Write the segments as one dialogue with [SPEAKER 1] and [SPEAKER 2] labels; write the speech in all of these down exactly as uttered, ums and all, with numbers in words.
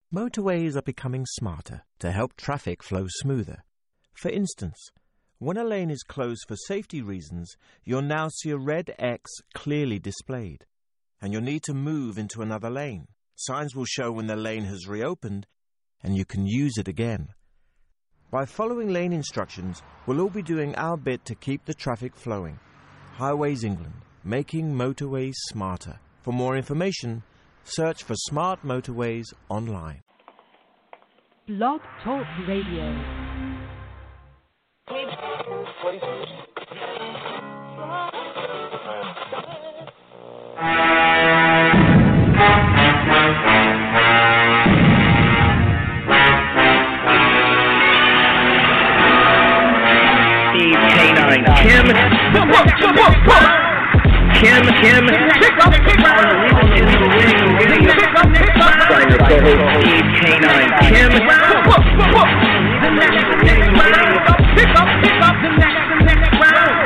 [SPEAKER 1] Motorways are becoming smarter to help traffic flow smoother. For instance, when a lane is closed for safety reasons, you'll now see a red X clearly displayed, and you'll need to move into another lane. Signs will show when the lane has reopened, and you can use it again. By following lane instructions, we'll all be doing our bit to keep the traffic flowing. Highways England, making motorways smarter. For more information, search for Smart Motorways online.
[SPEAKER 2] Blog Talk Radio.
[SPEAKER 3] Steve K nine Kim. Kim, Kim, pick up, pick up, on the Leave It in the Ring radio. Pick up, pick up, by your co-host Steve K nine Kim. The next, the next round. Pick up, pick up, the next, the next round.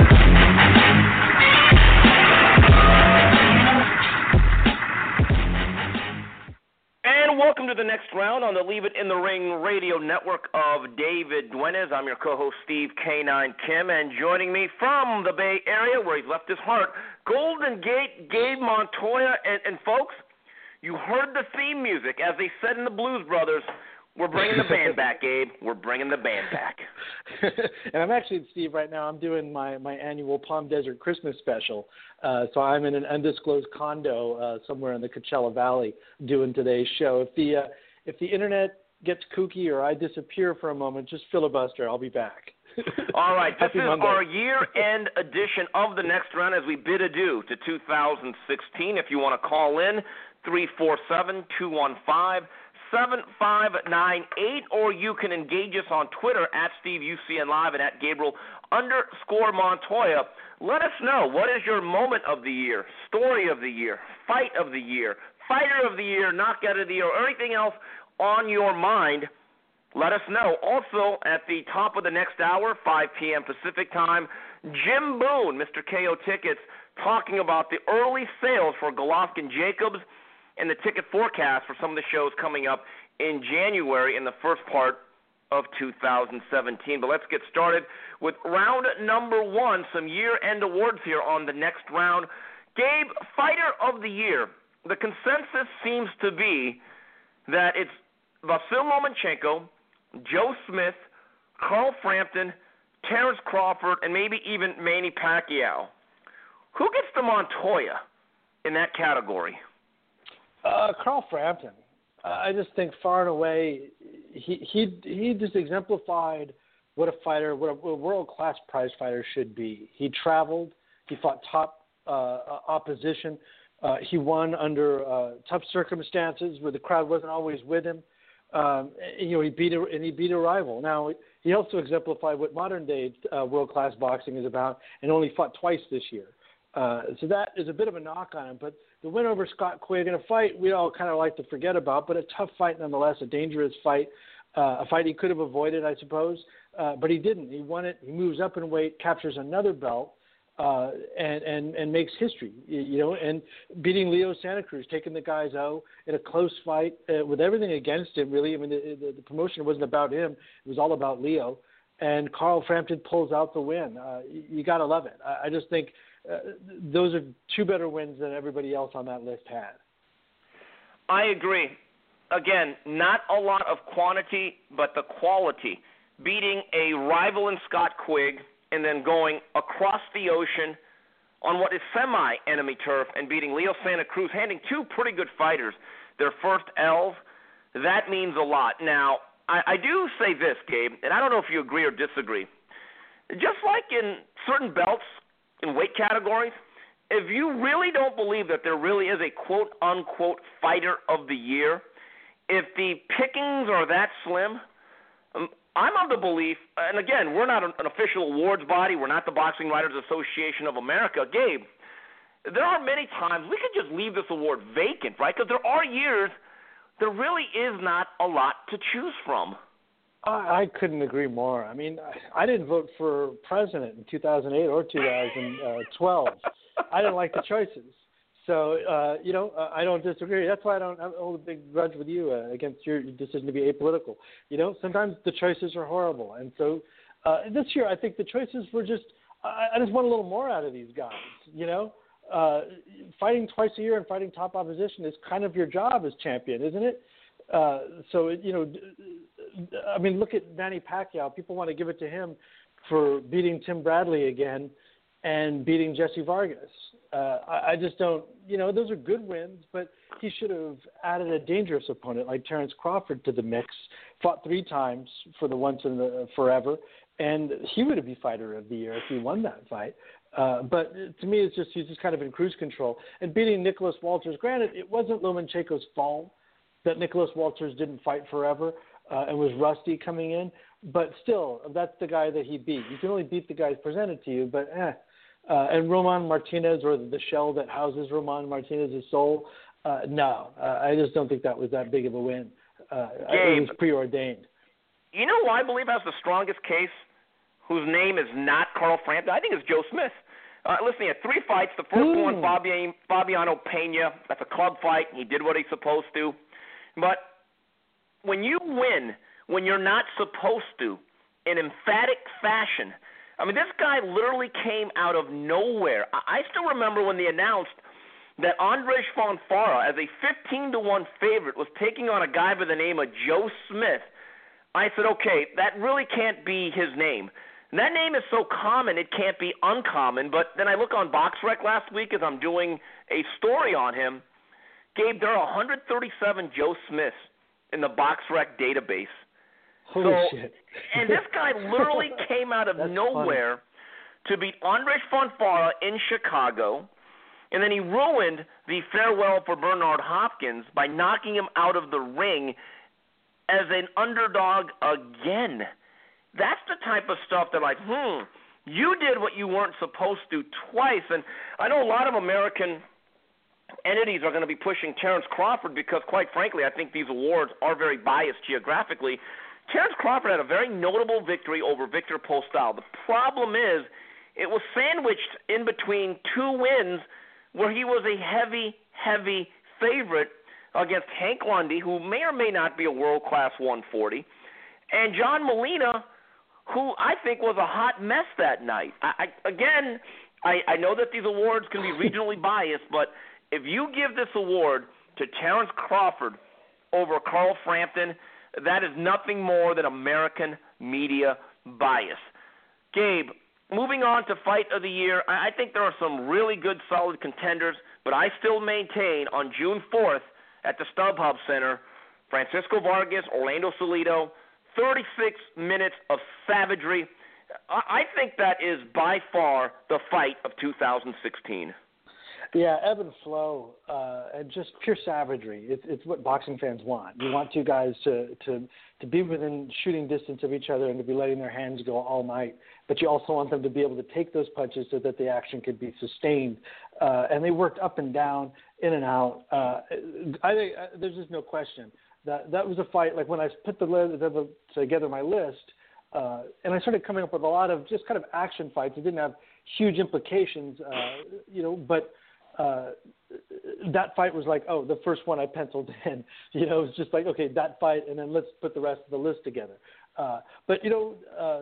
[SPEAKER 3] And welcome to the next round on the Leave It in the Ring radio network of David Duenas. I'm your co-host Steve K nine Kim, and joining me from the Bay Area, where he's left his heart, Golden Gate, Gabe Montoya, and, and folks, you heard the theme music. As they said in the Blues Brothers, we're bringing the band back, Gabe. We're bringing the band back.
[SPEAKER 4] And I'm actually, Steve, right now I'm doing my, my annual Palm Desert Christmas special. Uh, so I'm in an undisclosed condo uh, somewhere in the Coachella Valley doing today's show. If the, uh, if the internet gets kooky or I disappear for a moment, just filibuster. I'll be back.
[SPEAKER 3] All right, this
[SPEAKER 4] Happy
[SPEAKER 3] is
[SPEAKER 4] Monday.
[SPEAKER 3] our year-end edition of the next round as we bid adieu to two thousand sixteen. If you want to call in, three four seven, two one five, seven five nine eight, or you can engage us on Twitter at Steve U C N Live and at Gabriel underscore Montoya. Let us know, what is your moment of the year, story of the year, fight of the year, fighter of the year, knockout of the year, or anything else on your mind. Let us know. Also, at the top of the next hour, five p.m. Pacific time, Jim Boone, Mister K O Tickets, talking about the early sales for Golovkin Jacobs and the ticket forecast for some of the shows coming up in January in the first part of two thousand seventeen. But let's get started with round number one, some year-end awards here on the next round. Gabe, fighter of the year. The consensus seems to be that it's Vasyl Lomachenko, Joe Smith, Carl Frampton, Terrence Crawford, and maybe even Manny Pacquiao. Who gets the Montoya in that category?
[SPEAKER 4] Uh, Carl Frampton. Uh, I just think far and away he he he just exemplified what a fighter, what a, what a world-class prize fighter should be. He traveled. He fought top uh, opposition. Uh, he won under uh, tough circumstances where the crowd wasn't always with him. Um, you know, he beat a, and he beat a rival. Now, he also exemplified what modern-day uh, world-class boxing is about, and only fought twice this year. Uh, so that is a bit of a knock on him. But the win over Scott Quigg in a fight we all kind of like to forget about, but a tough fight nonetheless, a dangerous fight, uh, a fight he could have avoided, I suppose, uh, but he didn't. He won it. He moves up in weight, captures another belt, uh, and, and, and makes history, you, you know, and beating Leo Santa Cruz, taking the guy's O in a close fight uh, with everything against him, really. I mean, the, the, the promotion wasn't about him. It was all about Leo. And Carl Frampton pulls out the win. Uh, you you got to love it. I, I just think uh, those are two better wins than everybody else on that list had.
[SPEAKER 3] I agree. Again, not a lot of quantity, but the quality. Beating a rival in Scott Quigg and then going across the ocean on what is semi-enemy turf and beating Leo Santa Cruz, handing two pretty good fighters their first L's, that means a lot. Now, I, I do say this, Gabe, and I don't know if you agree or disagree. Just like in certain belts in weight categories, if you really don't believe that there really is a quote-unquote fighter of the year, if the pickings are that slim, um, I'm of the belief, and again, we're not an, an official awards body, we're not the Boxing Writers Association of America, Gabe, there are many times we could just leave this award vacant, right? Because there are years there really is not a lot to choose from.
[SPEAKER 4] I, I couldn't agree more. I mean, I, I didn't vote for president in two thousand eight or two thousand twelve. I didn't like the choices. So, uh, you know, uh, I don't disagree. That's why I don't I don't hold a big grudge with you uh, against your decision to be apolitical. You know, sometimes the choices are horrible. And so uh, this year I think the choices were just, I, I just want a little more out of these guys, you know. Uh, fighting twice a year and fighting top opposition is kind of your job as champion, isn't it? Uh, so, it, you know, I mean, look at Manny Pacquiao. People want to give it to him for beating Tim Bradley again and beating Jesse Vargas. Uh, I, I just don't, you know, those are good wins, but he should have added a dangerous opponent like Terrence Crawford to the mix, fought three times for the once and the forever, and he would have been fighter of the year if he won that fight. Uh, but to me, it's just he's just kind of in cruise control. And beating Nicholas Walters, granted, it wasn't Lomachenko's fault that Nicholas Walters didn't fight forever uh, and was rusty coming in, but still, that's the guy that he beat. You can only beat the guys presented to you, but eh. Uh, and Roman Martinez, or the shell that houses Roman Martinez's soul, uh, no, uh, I just don't think that was that big of a win. Uh,
[SPEAKER 3] Gabe,
[SPEAKER 4] it was preordained.
[SPEAKER 3] You know who I believe has the strongest case, whose name is not Carl Frampton? I think it's Joe Smith. Uh, listen, he had three fights. The first
[SPEAKER 4] mm.
[SPEAKER 3] one, Fabian, Fabiano Pena. That's a club fight. He did what he's supposed to. But when you win when you're not supposed to in emphatic fashion, I mean, this guy literally came out of nowhere. I, I still remember when they announced that Andres Fonfara, as a fifteen to one favorite, was taking on a guy by the name of Joe Smith. I said, okay, that really can't be his name. And that name is so common, it can't be uncommon. But then I look on BoxRec last week as I'm doing a story on him. Gabe, there are one hundred thirty-seven Joe Smiths in the BoxRec database.
[SPEAKER 4] Holy
[SPEAKER 3] so,
[SPEAKER 4] shit.
[SPEAKER 3] And this guy literally came out of nowhere funny. to beat Andres Fonfara in Chicago. And then he ruined the farewell for Bernard Hopkins by knocking him out of the ring as an underdog again. That's the type of stuff that, like, hmm, you did what you weren't supposed to twice. And I know a lot of American entities are going to be pushing Terrence Crawford because, quite frankly, I think these awards are very biased geographically. Terrence Crawford had a very notable victory over Victor Postol. The problem is it was sandwiched in between two wins where he was a heavy, heavy favorite against Hank Lundy, who may or may not be a world-class one forty, and John Molina, who I think was a hot mess that night. I, I, again, I, I know that these awards can be regionally biased, but if you give this award to Terrence Crawford over Carl Frampton, that is nothing more than American media bias. Gabe, moving on to Fight of the Year, I think there are some really good, solid contenders, but I still maintain on June fourth at the StubHub Center, Francisco Vargas, Orlando Salido, thirty-six minutes of savagery. I think that is by far the fight of two thousand sixteen.
[SPEAKER 4] Yeah, ebb and flow, uh, and just pure savagery. It's, it's what boxing fans want. You want two guys to, to, to be within shooting distance of each other and to be letting their hands go all night, but you also want them to be able to take those punches so that the action could be sustained. Uh, and they worked up and down, in and out. Uh, I think uh, there's just no question that that was a fight. Like when I put the list, together my list, uh, and I started coming up with a lot of just kind of action fights. It didn't have huge implications, uh, you know, but Uh, that fight was like, oh, the first one I penciled in. You know, it was just like, okay, that fight, and then let's put the rest of the list together. Uh, but you know, uh,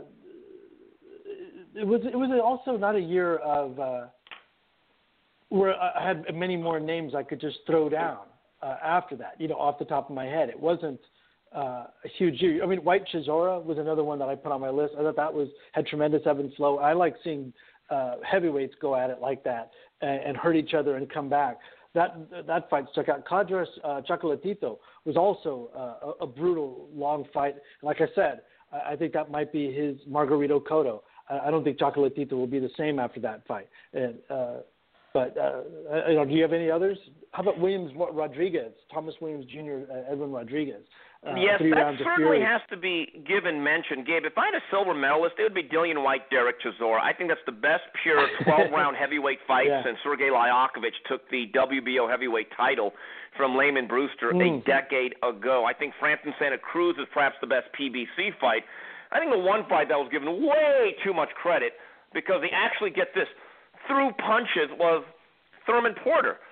[SPEAKER 4] it was it was also not a year of uh, where I had many more names I could just throw down uh, after that. You know, off the top of my head, it wasn't uh, a huge year. I mean, White Chisora was another one that I put on my list. I thought that was had tremendous ebb and flow. I like seeing uh, heavyweights go at it like that and hurt each other and come back. That that fight stuck out. Cadras uh, Chocolatito was also uh, a, a brutal, long fight. Like I said, I, I think that might be his Margarito Cotto. I, I don't think Chocolatito will be the same after that fight. And, uh, but uh, you know, do you have any others? How about Williams Rodriguez, Thomas Williams Junior, uh, Edwin Rodriguez? Uh,
[SPEAKER 3] yes,
[SPEAKER 4] three
[SPEAKER 3] that
[SPEAKER 4] rounds of
[SPEAKER 3] certainly
[SPEAKER 4] fury.
[SPEAKER 3] has to be given mention. Gabe, if I had a silver medalist, it would be Dillian White, Derek Chisora. I think that's the best pure twelve-round heavyweight fight
[SPEAKER 4] yeah.
[SPEAKER 3] since Sergey Lyakovich took the W B O heavyweight title from Layman Brewster mm. a decade ago. I think Frampton Santa Cruz is perhaps the best P B C fight. I think the one fight that was given way too much credit because they actually get this through punches was Thurman Porter.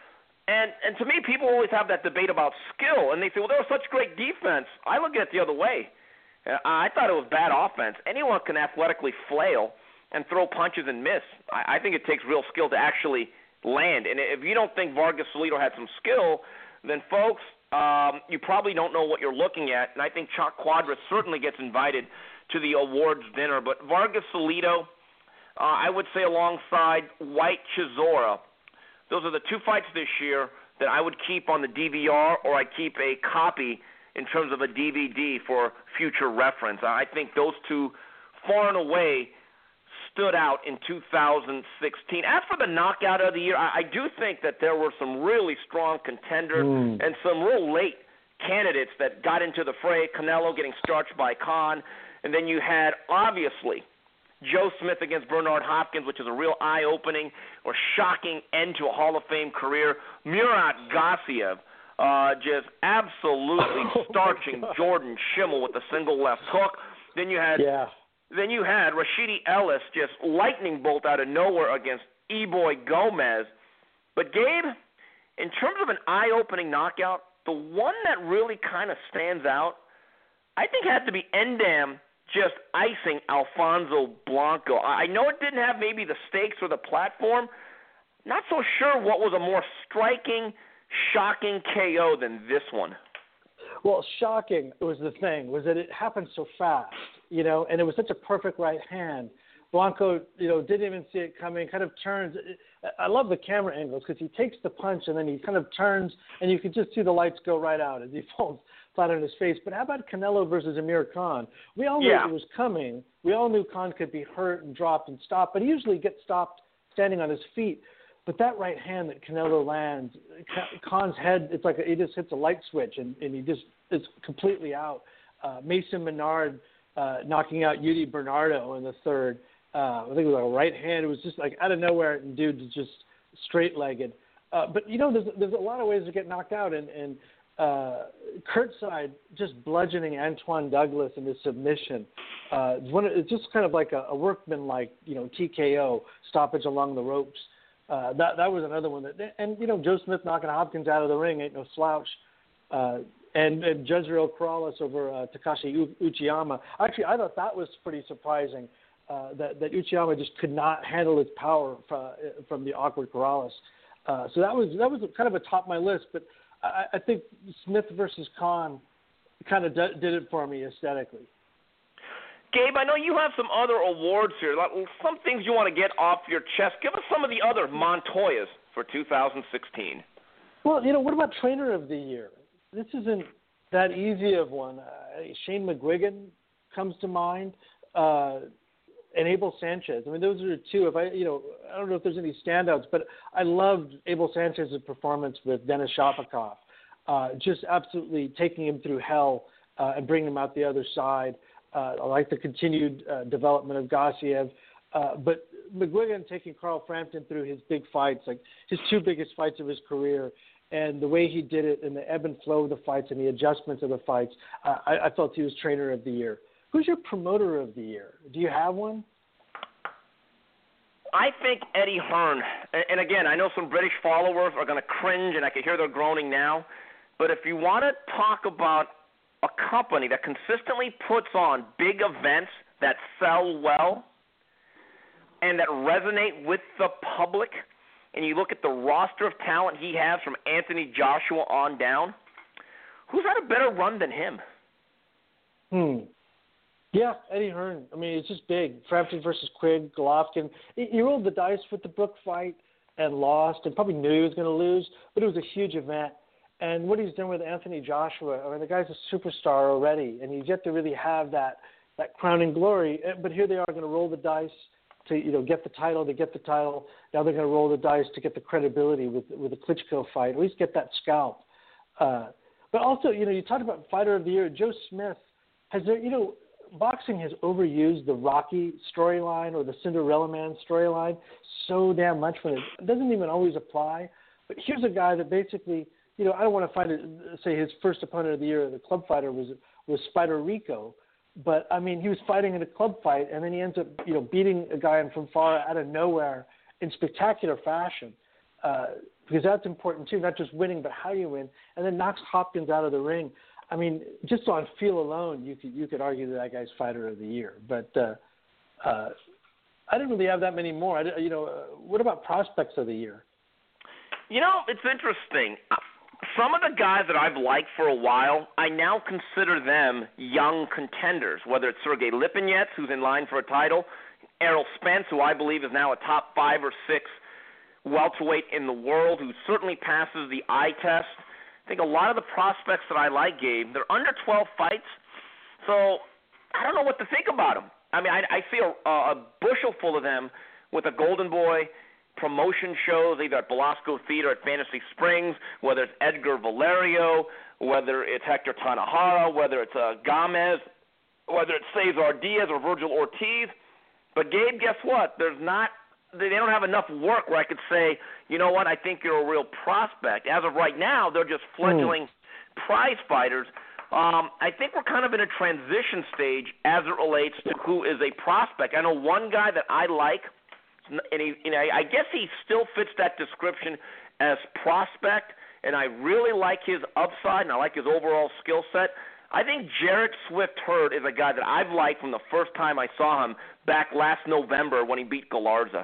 [SPEAKER 3] And and to me, people always have that debate about skill, and they say, well, there was such great defense. I look at it the other way. Uh, I thought it was bad offense. Anyone can athletically flail and throw punches and miss. I, I think it takes real skill to actually land. And if you don't think Vargas Salido had some skill, then, folks, um, you probably don't know what you're looking at. And I think Chuck Quadras certainly gets invited to the awards dinner. But Vargas Salido, uh, I would say alongside White Chisora, those are the two fights this year that I would keep on the D V R, or I keep a copy in terms of a D V D for future reference. I think those two far and away stood out in two thousand sixteen. As for the knockout of the year, I, I do think that there were some really strong contenders mm. and some real late candidates that got into the fray. Canelo getting starched by Khan, and then you had, obviously, Joe Smith against Bernard Hopkins, which is a real eye-opening or shocking end to a Hall of Fame career. Murat Gassiev uh, just absolutely starching oh Jordan Schimmel with a single left hook. Then you had
[SPEAKER 4] yeah.
[SPEAKER 3] then you had Rashidi Ellis just lightning bolt out of nowhere against E-Boy Gomez. But Gabe, in terms of an eye-opening knockout, the one that really kind of stands out, I think, had to be Endam just icing Alfonso Blanco. I know it didn't have maybe the stakes or the platform. Not so sure what was a more striking, shocking K O than this one.
[SPEAKER 4] Well, shocking was the thing, was that it happened so fast, you know, and it was such a perfect right hand. Blanco, you know, didn't even see it coming, kind of turns. I love the camera angles because he takes the punch and then he kind of turns, and you can just see the lights go right out as he falls flat on his face. But how about Canelo versus Amir Khan? We all knew
[SPEAKER 3] yeah.
[SPEAKER 4] it was coming. We all knew Khan could be hurt and dropped and stopped, but he usually gets stopped standing on his feet. But that right hand that Canelo lands, Khan's head, it's like a, he just hits a light switch, and, and he just is completely out. Uh, Mason Menard uh, knocking out Yuri Bernardo in the third. Uh, I think it was like a right hand. It was just like out of nowhere, and dude was just straight-legged. Uh, but, you know, there's, there's a lot of ways to get knocked out, and, and uh, Kurtzside just bludgeoning Antoine Douglas in his submission. Uh, it's, one of, it's just kind of like a, a workman-like, you know, T K O, stoppage along the ropes. Uh, that that was another one. That, and, you know, Joe Smith knocking Hopkins out of the ring ain't no slouch. Uh, and, and Jezreel Corrales over uh, Takashi U- Uchiyama. Actually, I thought that was pretty surprising, uh, that, that Uchiyama just could not handle his power from, from the awkward Corrales. Uh, so that was that was kind of atop my list. But I, I think Smith versus Khan kind of d- did it for me aesthetically.
[SPEAKER 3] Gabe, I know you have some other awards here, some things you want to get off your chest. Give us some of the other Montoyas for two thousand sixteen.
[SPEAKER 4] Well, you know, what about Trainer of the Year? This isn't that easy of one. Uh, Shane McGuigan comes to mind, uh, and Abel Sanchez. I mean, those are two. If I, you know, I don't know if there's any standouts, but I loved Abel Sanchez's performance with Denis Shapovalov, uh, just absolutely taking him through hell uh, and bringing him out the other side. Uh, I like the continued uh, development of Gassiev. Uh, but McGuigan taking Carl Frampton through his big fights, like his two biggest fights of his career, and the way he did it and the ebb and flow of the fights and the adjustments of the fights, uh, I, I felt he was Trainer of the Year. Who's your Promoter of the Year? Do you have one?
[SPEAKER 3] I think Eddie Hearn. And, and again, I know some British followers are going to cringe, and I can hear they're groaning now. But if you want to talk about a company that consistently puts on big events that sell well and that resonate with the public, and you look at the roster of talent he has from Anthony Joshua on down, who's had a better run than him?
[SPEAKER 4] Hmm. Yeah, Eddie Hearn. I mean, it's just big. Frampton versus Quigg, Golovkin. He rolled the dice with the Brook fight and lost, and probably knew he was going to lose, but it was a huge event. And what he's done with Anthony Joshua, I mean, the guy's a superstar already, and he's yet to really have that, that crowning glory. But here they are going to roll the dice to, you know, get the title, to get the title. Now they're going to roll the dice to get the credibility with with the Klitschko fight, at least get that scalp. Uh, but also, you know, you talked about Fighter of the Year. Joe Smith, has there, you know, boxing has overused the Rocky storyline or the Cinderella Man storyline so damn much when it doesn't even always apply. But here's a guy that basically, you know, I don't want to find it, say his first opponent of the year, the club fighter, was was Spider Rico. But, I mean, he was fighting in a club fight, and then he ends up, you know, beating a guy from far out of nowhere in spectacular fashion. Uh, because that's important too, not just winning, but how you win. And then knocks Hopkins out of the ring. I mean, just on feel alone, you could you could argue that that guy's fighter of the year. But uh, uh, I didn't really have that many more. I, you know, uh, what about prospects of the year?
[SPEAKER 3] You know, it's interesting. Some of the guys that I've liked for a while, I now consider them young contenders, whether it's Sergey Lipinets, who's in line for a title, Errol Spence, who I believe is now a top five or six welterweight in the world, who certainly passes the eye test. I think a lot of the prospects that I like, Gabe, they're under twelve fights, so I don't know what to think about them. I mean, I, I see a, a bushel full of them with a Golden Boy promotion shows, either at Belasco Theater at Fantasy Springs, whether it's Edgar Valerio, whether it's Hector Tanahara, whether it's uh, Gomez, whether it's Cesar Diaz or Virgil Ortiz. But, Gabe, guess what? There's not they don't have enough work where I could say, you know what, I think you're a real prospect. As of right now, they're just fledgling mm. prize fighters. Um, I think we're kind of in a transition stage as it relates to who is a prospect. I know one guy that I like, and he, you know, I guess he still fits that description as prospect, and I really like his upside, and I like his overall skill set. I think Jarrett Swift Hurd is a guy that I've liked from the first time I saw him back last November when he beat Galarza.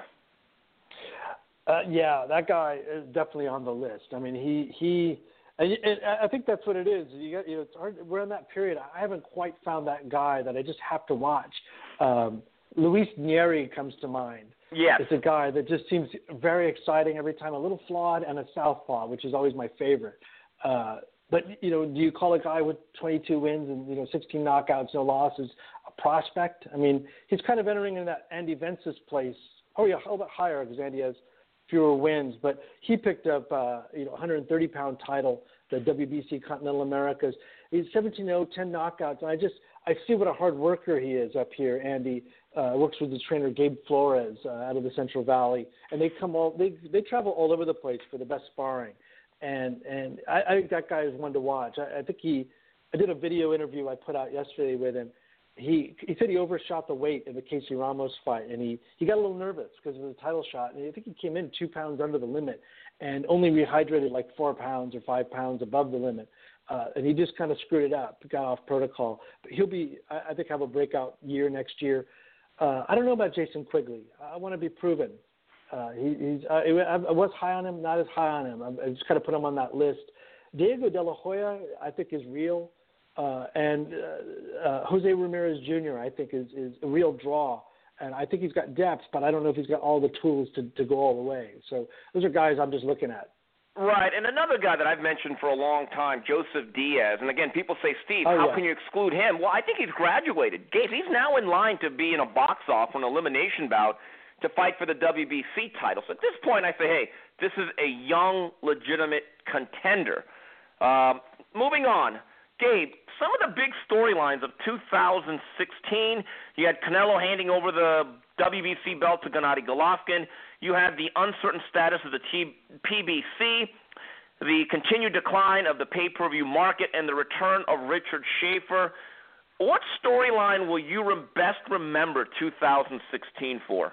[SPEAKER 4] Uh, yeah, that guy is definitely on the list. I mean, he he. And I think that's what it is. You got, you know, it's hard. We're in that period. I haven't quite found that guy that I just have to watch. Um, Luis Neri comes to mind.
[SPEAKER 3] Yes.
[SPEAKER 4] It's a guy that just seems very exciting every time, a little flawed and a southpaw, which is always my favorite. Uh, but, you know, do you call a guy with twenty-two wins and, you know, sixteen knockouts, no losses, a prospect? I mean, he's kind of entering in that Andy Vences place. Oh, yeah, a little bit higher because Andy has fewer wins. But he picked up, uh, you know, one hundred thirty pound title, the W B C Continental Americas. He's seventeen oh, ten knockouts. And I just, I see what a hard worker he is up here, Andy. Uh, works with his trainer Gabe Flores uh, out of the Central Valley, and they come all they they travel all over the place for the best sparring, and and I, I think that guy is one to watch. I, I think he, I did a video interview I put out yesterday with him. He he said he overshot the weight in the Casey Ramos fight, and he, he got a little nervous because of the title shot, and I think he came in two pounds under the limit, and only rehydrated like four pounds or five pounds above the limit. Uh, and he just kind of screwed it up, got off protocol. But he'll be, I, I think, have a breakout year next year. Uh, I don't know about Jason Quigley. I want to be proven. Uh, he, he's, uh, I was high on him, not as high on him. I, I just kind of put him on that list. Diego De La Hoya, I think, is real. Uh, and uh, uh, Jose Ramirez Junior, I think, is, is a real draw. And I think he's got depth, but I don't know if he's got all the tools to, to go all the way. So those are guys I'm just looking at.
[SPEAKER 3] Right, and another guy that I've mentioned for a long time, Joseph Diaz. And again, people say, Steve,
[SPEAKER 4] oh,
[SPEAKER 3] how
[SPEAKER 4] yeah.
[SPEAKER 3] can you exclude him? Well, I think he's graduated. Gabe, he's now in line to be in a box-off or an elimination bout to fight for the W B C title. So at this point, I say, hey, this is a young, legitimate contender. Um, moving on, Gabe, some of the big storylines of two thousand sixteen, you had Canelo handing over the W B C belt to Gennady Golovkin. You had the uncertain status of the T- P B C, the continued decline of the pay-per-view market, and the return of Richard Schaefer. What storyline will you re- best remember two thousand sixteen for?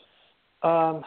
[SPEAKER 4] Um,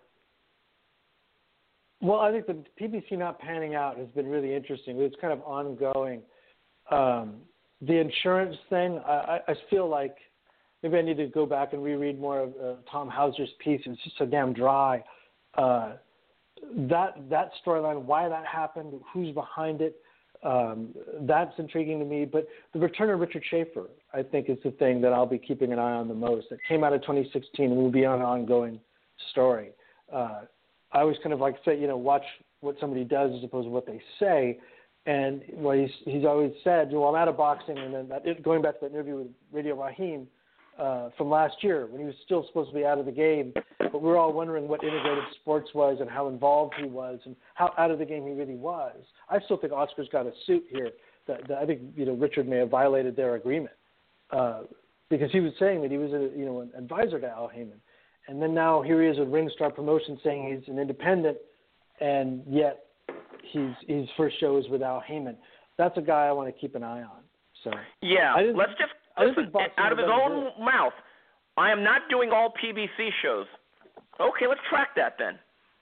[SPEAKER 4] well, I think the P B C not panning out has been really interesting. It's kind of ongoing. Um, the insurance thing, I, I feel like maybe I need to go back and reread more of uh, Tom Hauser's piece. It's just so damn dry. Uh, that that storyline, why that happened, who's behind it, um, that's intriguing to me. But the return of Richard Schaefer, I think, is the thing that I'll be keeping an eye on the most. It came out of twenty sixteen and will be an ongoing story. Uh, I always kind of like say, you know, watch what somebody does as opposed to what they say. And well, he's he's always said, well, I'm out of boxing, and then that, going back to that interview with Radio Raheem uh, from last year when he was still supposed to be out of the game, but we were all wondering what integrated sports was and how involved he was and how out of the game he really was. I still think Oscar's got a suit here. That, that I think you know Richard may have violated their agreement uh, because he was saying that he was a you know an advisor to Al Heyman, and then now here he is with Ringstar Promotions saying he's an independent, and yet. His, his first show is with Al Heyman. That's a guy I want to keep an eye on. So
[SPEAKER 3] yeah, let's just listen, out of his own mouth. I am not doing all P B C shows. Okay, let's track that then.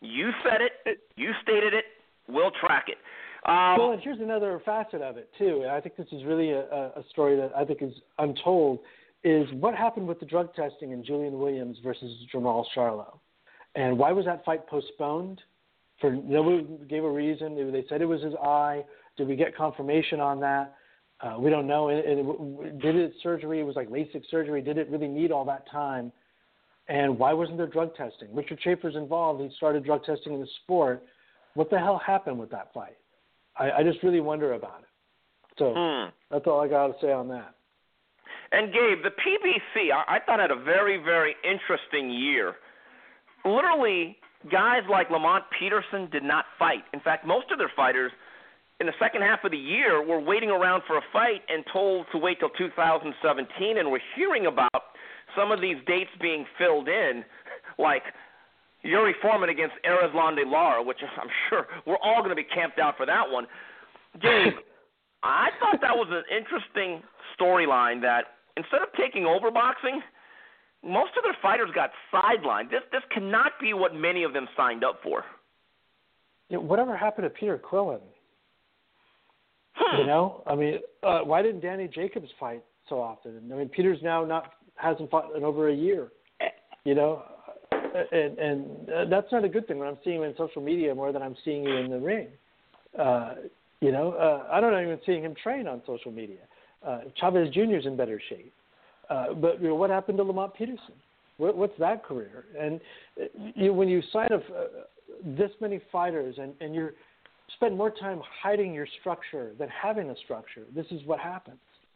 [SPEAKER 3] You said it. You stated it. We'll track it. Um,
[SPEAKER 4] well, and here's another facet of it, too. And I think this is really a, a story that I think is untold, is what happened with the drug testing in Julian Williams versus Jermall Charlo. And why was that fight postponed? For nobody gave a reason. They said it was his eye. Did we get confirmation on that? Uh, we don't know. It, it, did it surgery? It was like LASIK surgery. Did it really need all that time? And why wasn't there drug testing? Richard Schaefer's involved. He started drug testing in the sport. What the hell happened with that fight? I, I just really wonder about it. So hmm. that's all I got to say on that.
[SPEAKER 3] And, Gabe, the P B C, I, I thought had a very, very interesting year. Literally, guys like Lamont Peterson did not fight. In fact, most of their fighters in the second half of the year were waiting around for a fight and told to wait till two thousand seventeen, and we're hearing about some of these dates being filled in, like Yuri Foreman against Erislan de Lara, which I'm sure we're all going to be camped out for that one. Gabe, I thought that was an interesting storyline that instead of taking over boxing, most of their fighters got sidelined. This this cannot be what many of them signed up for.
[SPEAKER 4] Yeah, whatever happened to Peter Quillen?
[SPEAKER 3] Hmm.
[SPEAKER 4] You know, I mean, uh, why didn't Danny Jacobs fight so often? I mean, Peter's now not hasn't fought in over a year. You know, and and that's not a good thing when I'm seeing you in social media more than I'm seeing you in the ring. Uh, you know, uh, I don't know, even seeing him train on social media. Uh, Chavez Junior is in better shape. Uh, but you know, what happened to Lamont Peterson? What, what's that career? And you, when you sign up uh, this many fighters and, and you spend more time hiding your structure than having a structure, this is what happens.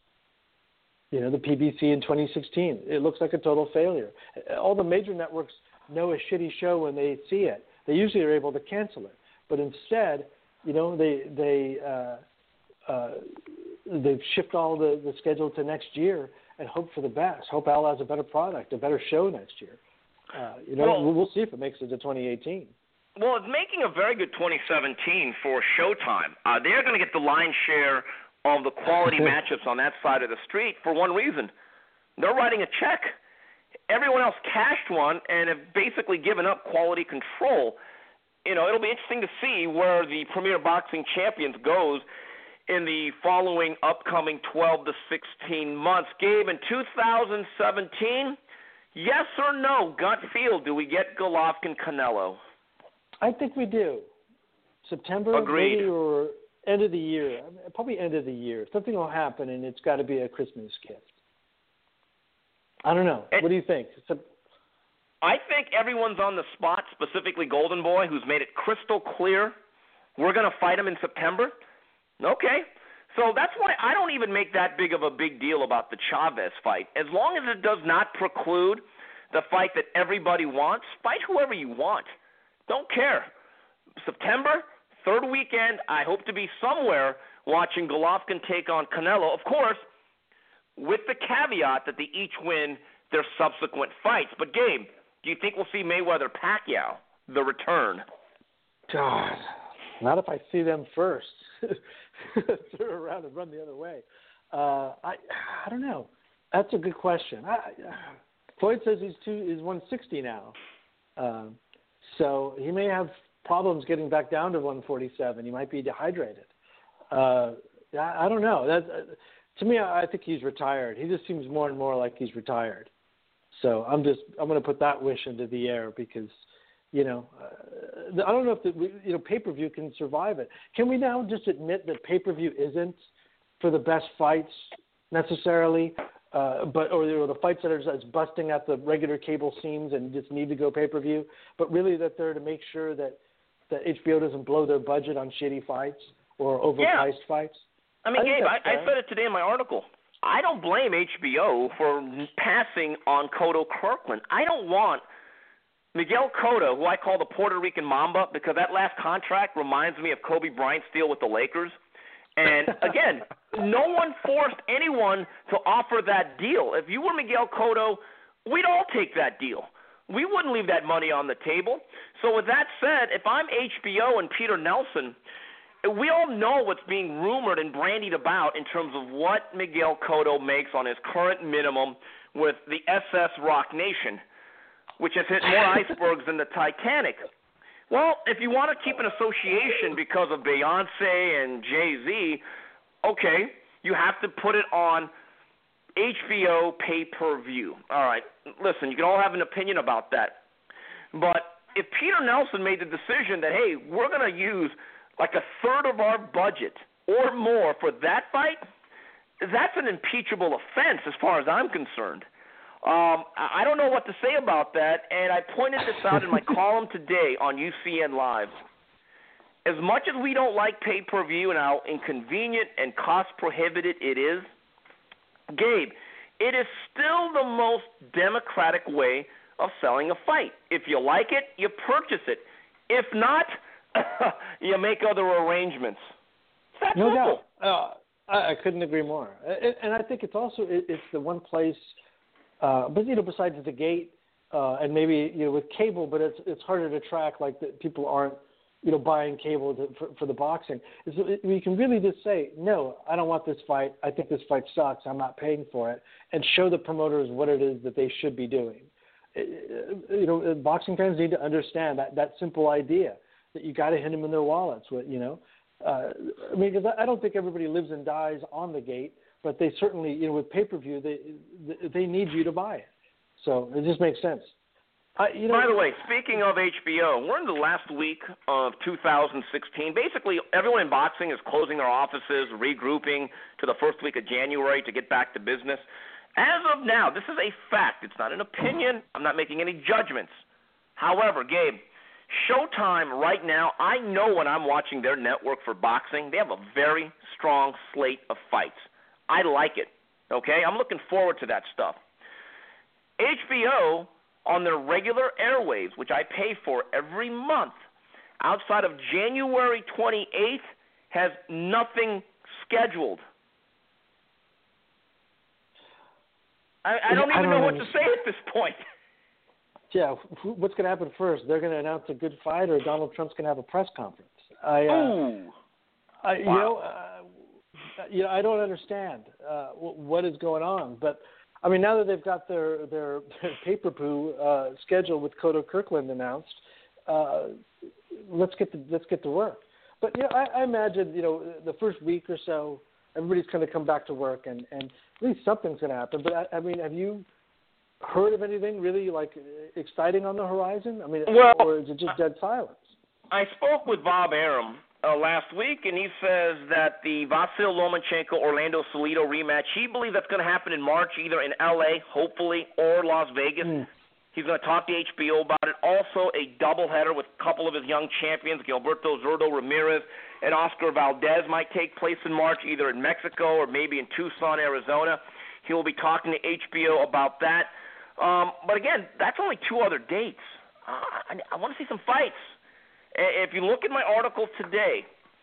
[SPEAKER 4] You know, the P B C in twenty sixteen, it looks like a total failure. All the major networks know a shitty show when they see it. They usually are able to cancel it. But instead, you know, they they uh, uh, they shift all the, the schedule to next year and hope for the best. Hope Al has a better product, a better show next year. Uh, you know,
[SPEAKER 3] well,
[SPEAKER 4] we'll see if it makes it to twenty eighteen.
[SPEAKER 3] Well, it's making a very good twenty seventeen for Showtime. Uh, they're going to get the lion's share of the quality matchups on that side of the street for one reason. They're writing a check. Everyone else cashed one and have basically given up quality control. You know, it'll be interesting to see where the Premier Boxing Champions goes in the following upcoming twelve to sixteen months. Gabe, in two thousand seventeen, yes or no, gut feel, do we get Golovkin-Canelo?
[SPEAKER 4] I think we do. September,
[SPEAKER 3] Agreed.
[SPEAKER 4] maybe, or end of the year. Probably end of the year. Something will happen, and it's got to be a Christmas gift. I don't know.
[SPEAKER 3] It,
[SPEAKER 4] what do you think? A...
[SPEAKER 3] I think everyone's on the spot, specifically Golden Boy, who's made it crystal clear we're going to fight him in September. Okay. So that's why I don't even make that big of a big deal about the Chavez fight. As long as it does not preclude the fight that everybody wants, fight whoever you want. Don't care. September, third weekend, I hope to be somewhere watching Golovkin take on Canelo. Of course, with the caveat that they each win their subsequent fights. But, Gabe, do you think we'll see Mayweather-Pacquiao, the return?
[SPEAKER 4] God, not if I see them first. Turn around and run the other way. Uh, I I don't know. That's a good question. I, Floyd says he's two, he's one sixty now. Um, so he may have problems getting back down to one forty-seven. He might be dehydrated. Uh, I, I don't know. That, uh, to me, I, I think he's retired. He just seems more and more like he's retired. So I'm just I'm going to put that wish into the air because, you know, uh, I don't know if the, you know pay-per-view can survive it. Can we now just admit that pay-per-view isn't for the best fights necessarily, uh, but or you know, the fights that are just busting at the regular cable seams and just need to go pay-per-view, but really that they're to make sure that, that H B O doesn't blow their budget on shitty fights or overpriced
[SPEAKER 3] yeah.
[SPEAKER 4] fights?
[SPEAKER 3] I mean,
[SPEAKER 4] I
[SPEAKER 3] Gabe, I, I said it today in my article. I don't blame H B O for passing on Cotto Kirkland. I don't want Miguel Cotto, who I call the Puerto Rican Mamba, because that last contract reminds me of Kobe Bryant's deal with the Lakers. And, again, no one forced anyone to offer that deal. If you were Miguel Cotto, we'd all take that deal. We wouldn't leave that money on the table. So with that said, if I'm H B O and Peter Nelson, we all know what's being rumored and brandied about in terms of what Miguel Cotto makes on his current minimum with the S S Rock Nation, which has hit more icebergs than the Titanic. Well, if you want to keep an association because of Beyonce and Jay-Z, okay, you have to put it on H B O pay-per-view. All right, listen, you can all have an opinion about that. But if Peter Nelson made the decision that, hey, we're going to use like a third of our budget or more for that fight, that's an impeachable offense as far as I'm concerned. Um, I don't know what to say about that, and I pointed this out in my column today on U C N Live. As much as we don't like pay-per-view and how inconvenient and cost-prohibitive it is, Gabe, it is still the most democratic way of selling a fight. If you like it, you purchase it. If not, you make other arrangements. It's that
[SPEAKER 4] no
[SPEAKER 3] simple.
[SPEAKER 4] doubt. Uh, I, I couldn't agree more. And, and I think it's also it, it's the one place, uh, but you know, besides the gate uh, and maybe you know with cable, but it's it's harder to track. Like the, people aren't you know buying cable to, for, for the boxing. So it, you can really just say, no, I don't want this fight. I think this fight sucks. I'm not paying for it, and show the promoters what it is that they should be doing. You know, boxing fans need to understand that, that simple idea that you got to hit them in their wallets. With you know, uh, I mean, because I don't think everybody lives and dies on the gate, but they certainly, you know, with pay per view, they they need you to buy it. So it just makes sense. I, you know,
[SPEAKER 3] By the way, speaking of H B O, we're in the last week of two thousand sixteen. Basically, everyone in boxing is closing their offices, regrouping to the first week of January to get back to business. As of now, this is a fact. It's not an opinion. I'm not making any judgments. However, Gabe, Showtime right now, I know when I'm watching their network for boxing, they have a very strong slate of fights. I like it, okay? I'm looking forward to that stuff. H B O, on their regular airwaves, which I pay for every month, outside of January twenty-eighth, has nothing scheduled. I, I don't even I don't know what understand. to say at this point.
[SPEAKER 4] Yeah, what's going to happen first? They're going to announce a good fight, or Donald Trump's going to have a press conference? I, uh,
[SPEAKER 3] Ooh.
[SPEAKER 4] I, you
[SPEAKER 3] wow.
[SPEAKER 4] know, uh, you know, I don't understand uh, what is going on. But I mean, now that they've got their their, their pay-per-view uh, schedule with Cotto Kirkland announced, uh, let's get to let's get to work. But you know, I, I imagine you know the first week or so, everybody's going to come back to work, and, and at least something's going to happen. But I, I mean, have you heard of anything really like exciting on the horizon? I mean,
[SPEAKER 3] well,
[SPEAKER 4] or is it just dead silence?
[SPEAKER 3] I spoke with Bob Arum uh, last week, and he says that the Vasyl Lomachenko Orlando Salido rematch, he believes that's going to happen in March, either in L A, hopefully, or Las Vegas. Mm. He's going to talk to H B O about it. Also, a doubleheader with a couple of his young champions, Gilberto Zurdo Ramirez and Oscar Valdez, might take place in March, either in Mexico or maybe in Tucson, Arizona. He will be talking to H B O about that. Um, but again, that's only two other dates. Uh, I, I want to see some fights. If you look at my article today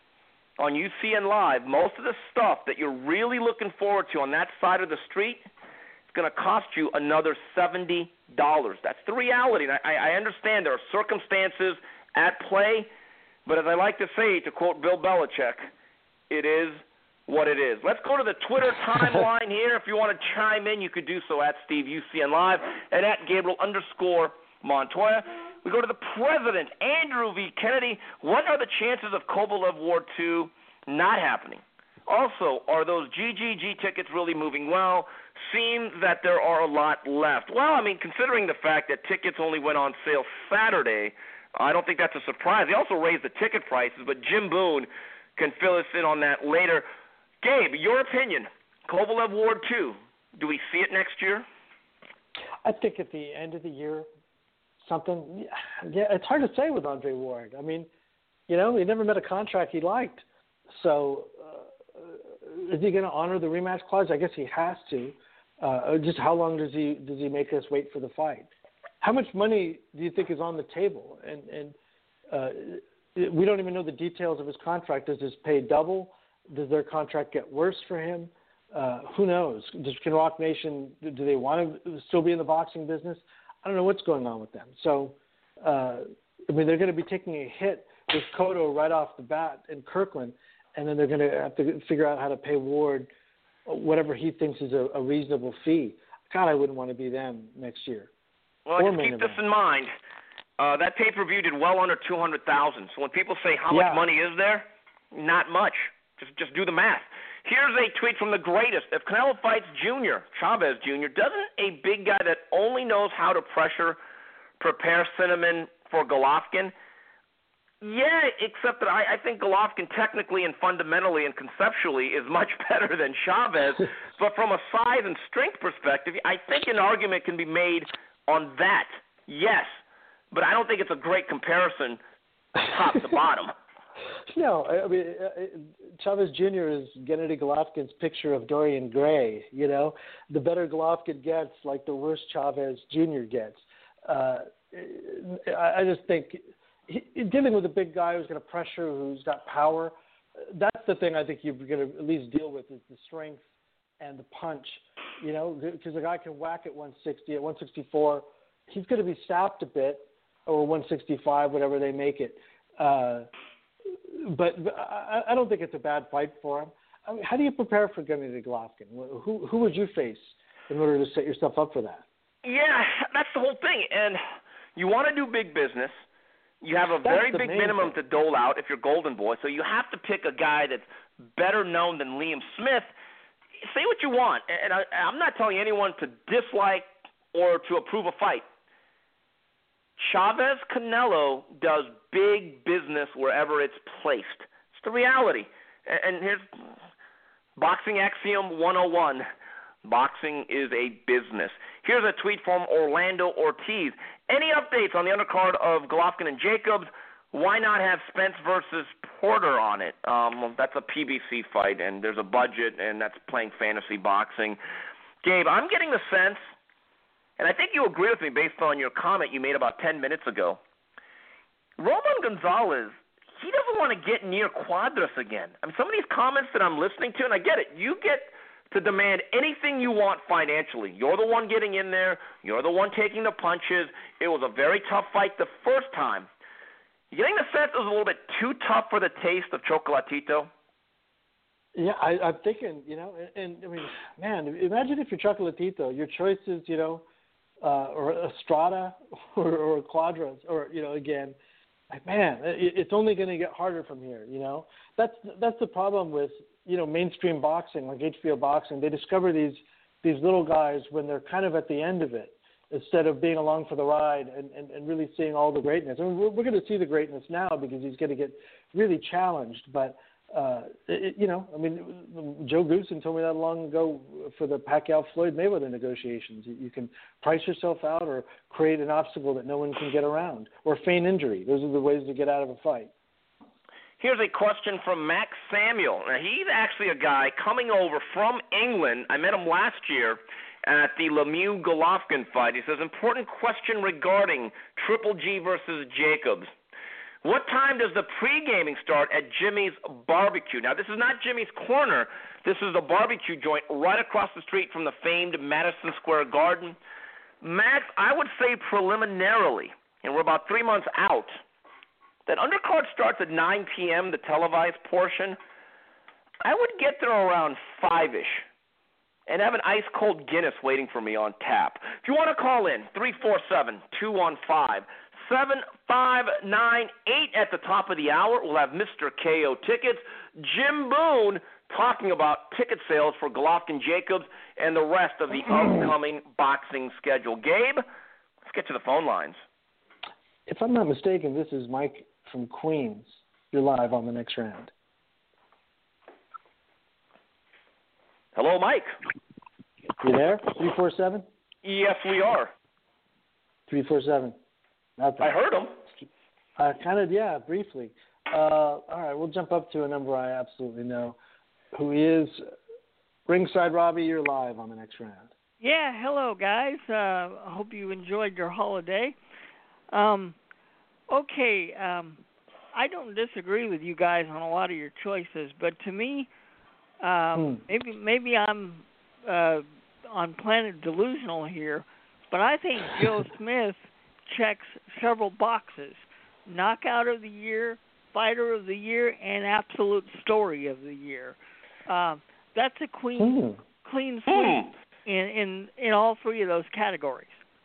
[SPEAKER 3] on U C N Live, most of the stuff that you're really looking forward to on that side of the street is going to cost you another seventy dollars. That's the reality. And I, I understand there are circumstances at play, but as I like to say, to quote Bill Belichick, it is what it is. Let's go to the Twitter timeline here. If you want to chime in, you could do so at Steve U C N Live and at Gabriel underscore Montoya. We go to the president, Andrew V. Kennedy. What are the chances of Kovalev War two not happening? Also, are those G G G tickets really moving well? Seems that there are a lot left. Well, I mean, considering the fact that tickets only went on sale Saturday, I don't think that's a surprise. They also raised the ticket prices, but Jim Boone can fill us in on that later. Gabe, your opinion, Kovalev War two, do we see it next year?
[SPEAKER 4] I think at the end of the year, something, yeah, it's hard to say with Andre Ward. I mean, you know, he never met a contract he liked. So uh, is he going to honor the rematch clause? I guess he has to. Uh, just how long does he does he make us wait for the fight? How much money do you think is on the table? And, and uh, we don't even know the details of his contract. Does his pay double? Does their contract get worse for him? Uh, who knows? Does, can Rock Nation, do they want to still be in the boxing business? I don't know what's going on with them. So, uh, I mean, they're going to be taking a hit with Cotto right off the bat in Kirkland, and then they're going to have to figure out how to pay Ward whatever he thinks is a, a reasonable fee. God, I wouldn't want to be them next year.
[SPEAKER 3] Well, just keep this in mind. Uh, that pay-per-view did well under two hundred thousand. So when people say how
[SPEAKER 4] Yeah.
[SPEAKER 3] much money is there, not much. Just just do the math. Here's a tweet from the greatest. If Canelo fights Junior, Chavez Junior, doesn't a big guy that only knows how to pressure prepare Cinnamon for Golovkin? Yeah, except that I, I think Golovkin technically and fundamentally and conceptually is much better than Chavez. But from a size and strength perspective, I think an argument can be made on that. Yes, but I don't think it's a great comparison top to bottom.
[SPEAKER 4] No, I mean, Chavez Junior is Gennady Golovkin's picture of Dorian Gray. You know, the better Golovkin gets, like the worse Chavez Junior gets. Uh, I just think he, dealing with a big guy who's going to pressure, who's got power, that's the thing I think you're going to at least deal with is the strength and the punch. You know, because a guy can whack at one sixty, at one sixty-four, he's going to be sapped a bit, or one sixty-five, whatever they make it. Uh, But, but I, I don't think it's a bad fight for him. I mean, how do you prepare for Gennady Golovkin? Who who would you face in order to set yourself up for that?
[SPEAKER 3] Yeah, that's the whole thing. And you want to do big business. You have a
[SPEAKER 4] That's
[SPEAKER 3] very
[SPEAKER 4] the
[SPEAKER 3] big
[SPEAKER 4] main
[SPEAKER 3] minimum
[SPEAKER 4] thing.
[SPEAKER 3] to dole out if you're Golden Boy. So you have to pick a guy that's better known than Liam Smith. Say what you want. And I, I'm not telling anyone to dislike or to approve a fight. Chavez Canelo does big business wherever it's placed. It's the reality. And here's Boxing Axiom one oh one. Boxing is a business. Here's a tweet from Orlando Ortiz. Any updates on the undercard of Golovkin and Jacobs? Why not have Spence versus Porter on it? Um, that's a P B C fight, and there's a budget, and that's playing fantasy boxing. Gabe, I'm getting the sense, and I think you agree with me based on your comment you made about ten minutes ago. Roman Gonzalez, he doesn't want to get near Cuadras again. I mean, some of these comments that I'm listening to, and I get it, you get to demand anything you want financially. You're the one getting in there. You're the one taking the punches. It was a very tough fight the first time. You getting the sense it was a little bit too tough for the taste of Chocolatito?
[SPEAKER 4] Yeah, I, I'm thinking, you know, and, and I mean, man, imagine if you're Chocolatito, your choices, you know, uh, or Estrada or, or Cuadras, or, you know, again, like, man, it, it's only going to get harder from here, you know. That's that's the problem with, you know, mainstream boxing, like H B O boxing. They discover these these little guys when they're kind of at the end of it, instead of being along for the ride and, and, and really seeing all the greatness. I mean, we're, we're going to see the greatness now because he's going to get really challenged, but Uh, it, you know, I mean, Joe Goosen told me that long ago for the Pacquiao-Floyd Mayweather negotiations. You, you can price yourself out or create an obstacle that no one can get around, or feign injury. Those are the ways to get out of a fight.
[SPEAKER 3] Here's a question from Max Samuel. Now, he's actually a guy coming over from England. I met him last year at the Lemieux Golovkin fight. He says, important question regarding Triple G versus Jacobs. What time does the pre-gaming start at Jimmy's Barbecue? Now, this is not Jimmy's Corner. This is the barbecue joint right across the street from the famed Madison Square Garden. Max, I would say preliminarily, and we're about three months out, that undercard starts at nine p.m., the televised portion. I would get there around five-ish and have an ice-cold Guinness waiting for me on tap. If you want to call in, three four seven, two one five, seven five nine eight at the top of the hour. We'll have Mister K O tickets. Jim Boone talking about ticket sales for Golovkin Jacobs and the rest of the upcoming boxing schedule. Gabe, let's get to the phone lines.
[SPEAKER 4] If I'm not mistaken, this is Mike from Queens. You're live on the next round.
[SPEAKER 3] Hello, Mike.
[SPEAKER 4] You there? three four seven?
[SPEAKER 3] Yes, we are.
[SPEAKER 4] three four seven.
[SPEAKER 3] I heard him.
[SPEAKER 4] Uh, kind of, yeah, briefly. Uh, all right, we'll jump up to a number I absolutely know, who is Ringside Robbie. You're live on the next round.
[SPEAKER 5] Yeah, hello, guys. Uh, I hope you enjoyed your holiday. Um, okay, um, I don't disagree with you guys on a lot of your choices, but to me, um, hmm. maybe maybe I'm uh, on planet delusional here, but I think Joe Smith checks several boxes: knockout of the year, fighter of the year, and absolute story of the year. Uh, that's a clean,
[SPEAKER 4] mm.
[SPEAKER 5] clean sweep in, in in all three of those categories.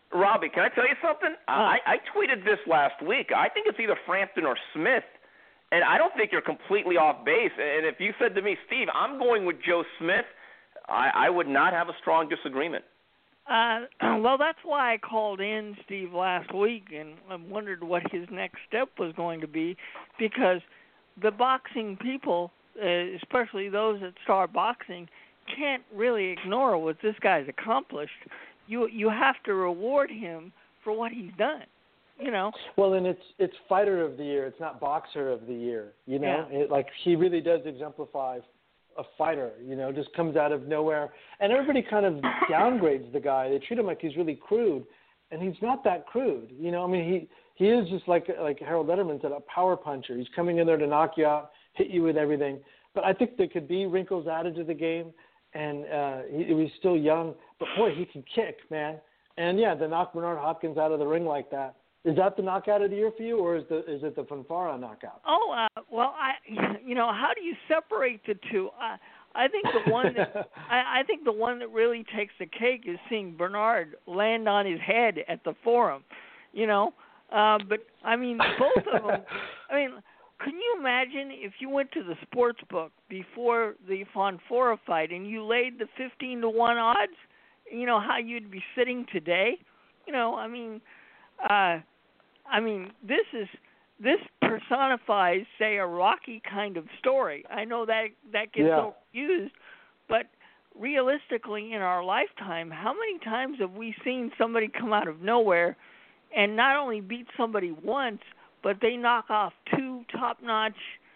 [SPEAKER 3] Robbie, can I tell you something?
[SPEAKER 5] Huh.
[SPEAKER 3] I, I tweeted this last week. I think it's either Frampton or Smith, and I don't think you're completely off base. And if you said to me, Steve, I'm going with Joe Smith, I, I would not have a strong disagreement.
[SPEAKER 5] Uh, well, that's why I called in Steve last week and I wondered what his next step was going to be, because the boxing people, uh, especially those that start boxing, can't really ignore what this guy's accomplished. You you have to reward him for what he's done, you know.
[SPEAKER 4] Well, and it's it's fighter of the year. It's not boxer of the year. You know,
[SPEAKER 5] Yeah.
[SPEAKER 4] it, like he really does exemplify a fighter. You know, just comes out of nowhere, and everybody kind of downgrades the guy. They treat him like he's really crude, and he's not that crude. You know, I mean, he he is just like like Harold Letterman said, a power puncher. He's coming in there to knock you out, hit you with everything. But I think there could be wrinkles added to the game, and uh, he, he was still young. But boy, he can kick, man. And yeah, to knock Bernard Hopkins out of the ring like that. Is that the knockout of the year for you, or is the is it the Fonfara knockout?
[SPEAKER 5] Oh, uh, well, I, you know, how do you separate the two? I, I think the one that I, I think the one that really takes the cake is seeing Bernard land on his head at the Forum, you know. Uh, but I mean, both of them. I mean, can you imagine if you went to the sports book before the Fonfara fight and you laid the fifteen to one odds? You know how you'd be sitting today. You know, I mean. Uh, I mean, this is this personifies, say, a Rocky kind of story. I know that that gets
[SPEAKER 4] Yeah.
[SPEAKER 5] overused, but realistically, in our lifetime, how many times have we seen somebody come out of nowhere and not only beat somebody once, but they knock off two top-notch,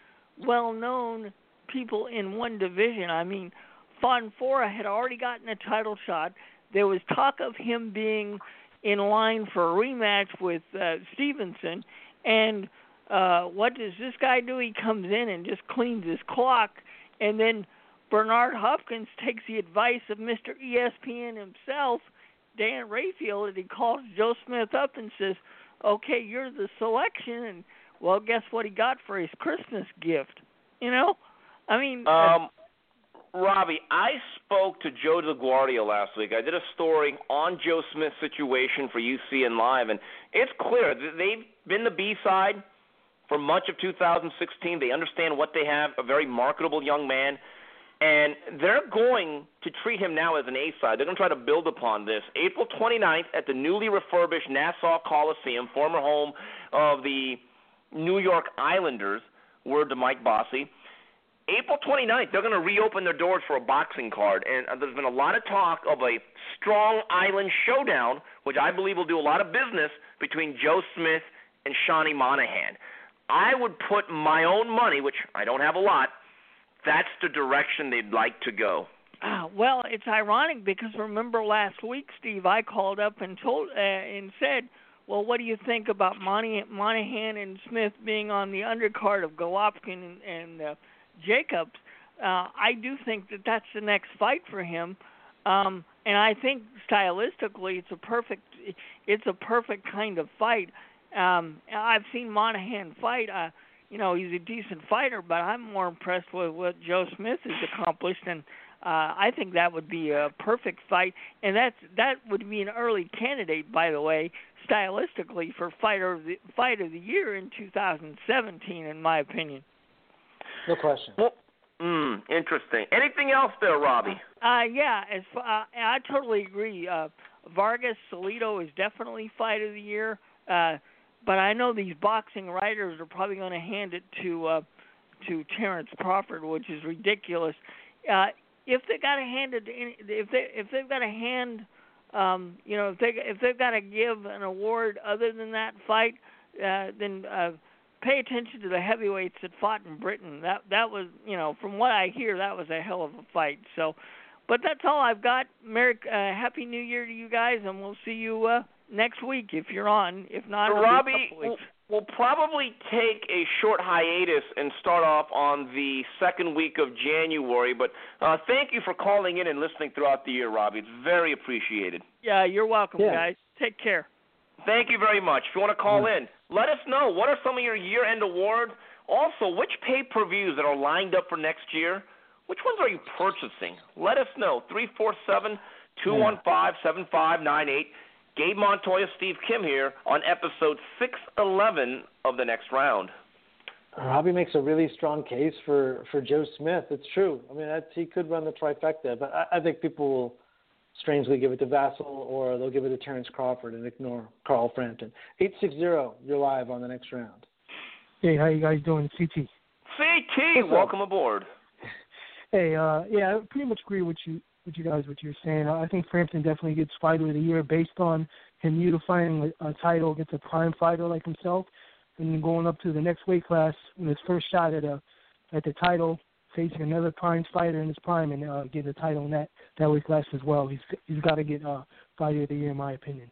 [SPEAKER 5] well-known people in one division? I mean, Fonfara had already gotten a title shot. There was talk of him being in line for a rematch with uh, Stevenson, and uh, what does this guy do? He comes in and just cleans his clock, and then Bernard Hopkins takes the advice of Mister E S P N himself, Dan Rayfield, and he calls Joe Smith up and says, okay, you're the selection, and, well, guess what he got for his Christmas gift? You know? I mean...
[SPEAKER 3] Um, Robbie, I spoke to Joe DeGuardia last week. I did a story on Joe Smith's situation for U C N Live, and it's clear that they've been the B-side for much of two thousand sixteen. They understand what they have, a very marketable young man, and they're going to treat him now as an A-side. They're going to try to build upon this. April twenty-ninth at the newly refurbished Nassau Coliseum, former home of the New York Islanders, word to Mike Bossy. April twenty-ninth, they're going to reopen their doors for a boxing card, and there's been a lot of talk of a strong island showdown, which I believe will do a lot of business between Joe Smith and Shawnee Monahan. I would put my own money, which I don't have a lot, that's the direction they'd like to go.
[SPEAKER 5] Uh, well, it's ironic because remember last week, Steve, I called up and told uh, and said, well, what do you think about Mon- Monahan and Smith being on the undercard of Golovkin and, and uh, Jacobs? Uh, I do think that that's the next fight for him, um, and I think stylistically it's a perfect it's a perfect kind of fight. Um, I've seen Monahan fight. Uh, you know, he's a decent fighter, but I'm more impressed with what Joe Smith has accomplished, and uh, I think that would be a perfect fight. And that's that would be an early candidate, by the way, stylistically for fighter of the fight of the year in two thousand seventeen, in my opinion.
[SPEAKER 4] No question.
[SPEAKER 3] Well, mm, interesting. Anything else there, Robbie?
[SPEAKER 5] Uh, yeah, as uh, I totally agree. Uh, Vargas Salido is definitely fight of the year, uh, but I know these boxing writers are probably going to hand it to uh, to Terrence Crawford, which is ridiculous. Uh, if they got to hand it, to any, if they if they've got to hand, um, you know, if they if they've got to give an award other than that fight, uh, then. Uh, Pay attention to the heavyweights that fought in Britain. That that was, you know, from what I hear, that was a hell of a fight. So, but that's all I've got. Merry, uh, Happy New Year to you guys, and we'll see you uh, next week if you're on. If not, it'll
[SPEAKER 3] Robbie,
[SPEAKER 5] be a couple weeks.
[SPEAKER 3] we'll probably take a short hiatus and start off on the second week of January. But uh, thank you for calling in and listening throughout the year, Robbie. It's very appreciated.
[SPEAKER 5] Yeah, you're welcome,
[SPEAKER 4] Yeah.
[SPEAKER 5] guys. Take care.
[SPEAKER 3] Thank you very much. If you want to call in, let us know. What are some of your year-end awards? Also, which pay-per-views that are lined up for next year? Which ones are you purchasing? Let us know. three four seven, two one five, seven five nine eight. Gabe Montoya, Steve Kim here on episode six eleven of The Next Round.
[SPEAKER 4] Robbie makes a really strong case for, for Joe Smith. It's true. I mean, that's, he could run the trifecta, but I, I think people will strangely give it to Vassell, or they'll give it to Terrence Crawford and ignore Carl Frampton. eight six zero, you're live on The Next Round.
[SPEAKER 6] Hey, how you guys doing? C T.
[SPEAKER 3] C T, welcome aboard.
[SPEAKER 6] Hey, uh, yeah, I pretty much agree with you, with you guys, what you're saying. I think Frampton definitely gets Fighter of the Year based on him unifying a, a title against a prime fighter like himself, and then going up to the next weight class in his first shot at a at the title, facing another prime fighter in his prime, and uh, getting the title in that, that weight class as well. He's he's got to get uh, Fighter of the Year, in my opinion.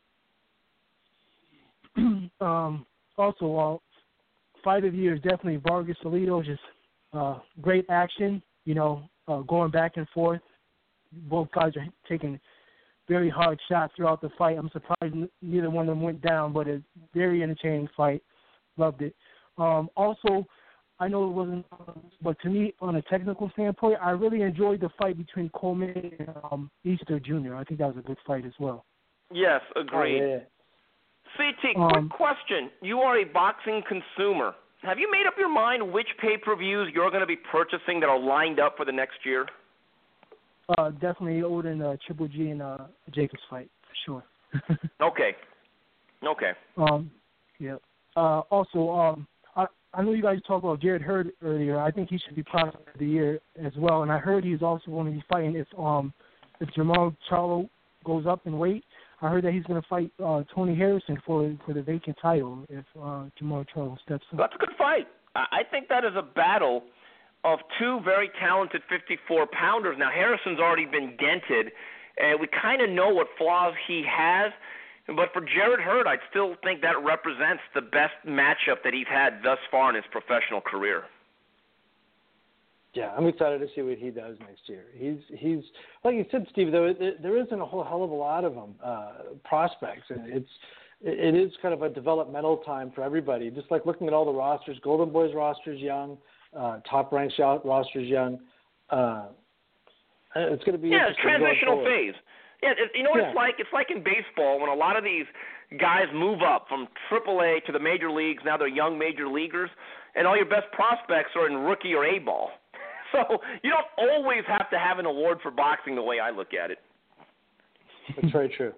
[SPEAKER 6] um, also, uh, Fighter of the Year is definitely Vargas Alito. Just uh, great action, you know, uh, going back and forth. Both guys are taking very hard shots throughout the fight. I'm surprised neither one of them went down, but a very entertaining fight. Loved it. Um, also, I know it wasn't, but to me, on a technical standpoint, I really enjoyed the fight between Coleman and um, Easter Junior I think that was a good fight as well.
[SPEAKER 3] Yes, agreed.
[SPEAKER 4] Oh, yeah.
[SPEAKER 3] C T,
[SPEAKER 6] Um,
[SPEAKER 3] quick question. You are a boxing consumer. Have you made up your mind which pay-per-views you're going to be purchasing that are lined up for the next year?
[SPEAKER 6] Uh, definitely Odin, uh, Triple G, and uh, Jacobs fight, for sure.
[SPEAKER 3] Okay. Okay.
[SPEAKER 6] Um, yeah. Uh, also, um, I, I know you guys talked about Jared Hurd earlier. I think he should be Prospect of the Year as well. And I heard he's also going to be fighting if um if Jamal Charlo goes up in weight. I heard that he's going to fight uh, Tony Harrison for for the vacant title if uh, Jamal Charlo steps up.
[SPEAKER 3] That's a good fight. I think that is a battle of two very talented fifty-four pounders. Now, Harrison's already been dented, and we kind of know what flaws he has. But for Jared Hurd, I still think that represents the best matchup that he's had thus far in his professional career.
[SPEAKER 4] Yeah, I'm excited to see what he does next year. He's he's like you said, Steve. Though there isn't a whole hell of a lot of them uh, prospects, and it's it is kind of a developmental time for everybody. Just like looking at all the rosters, Golden Boys roster's young, uh, Top Rank's roster's young. Uh, it's going to be
[SPEAKER 3] yeah, it's transitional phase. Yeah, it, you know what
[SPEAKER 4] yeah.
[SPEAKER 3] it's like? It's like in baseball when a lot of these guys move up from triple A to the major leagues. Now they're young major leaguers, and all your best prospects are in rookie or A-ball. So you don't always have to have an award for boxing the way I look at it.
[SPEAKER 4] That's very true.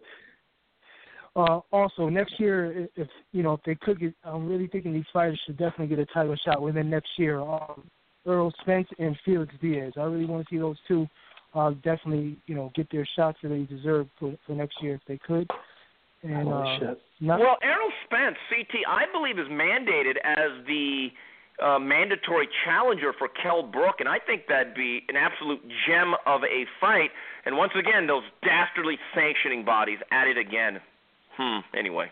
[SPEAKER 6] Uh, also, next year, if you know, if they could get, I'm really thinking these fighters should definitely get a title shot within next year. Um, Earl Spence and Felix Diaz. I really want to see those two uh, definitely, you know, get their shots that they deserve for, for next year if they could. And
[SPEAKER 4] Holy
[SPEAKER 6] uh,
[SPEAKER 4] shit.
[SPEAKER 6] Not,
[SPEAKER 3] well, Errol Spence, C T, I believe is mandated as the uh, mandatory challenger for Kell Brook, and I think that'd be an absolute gem of a fight. And once again, those dastardly sanctioning bodies at it again. Hmm. Anyway.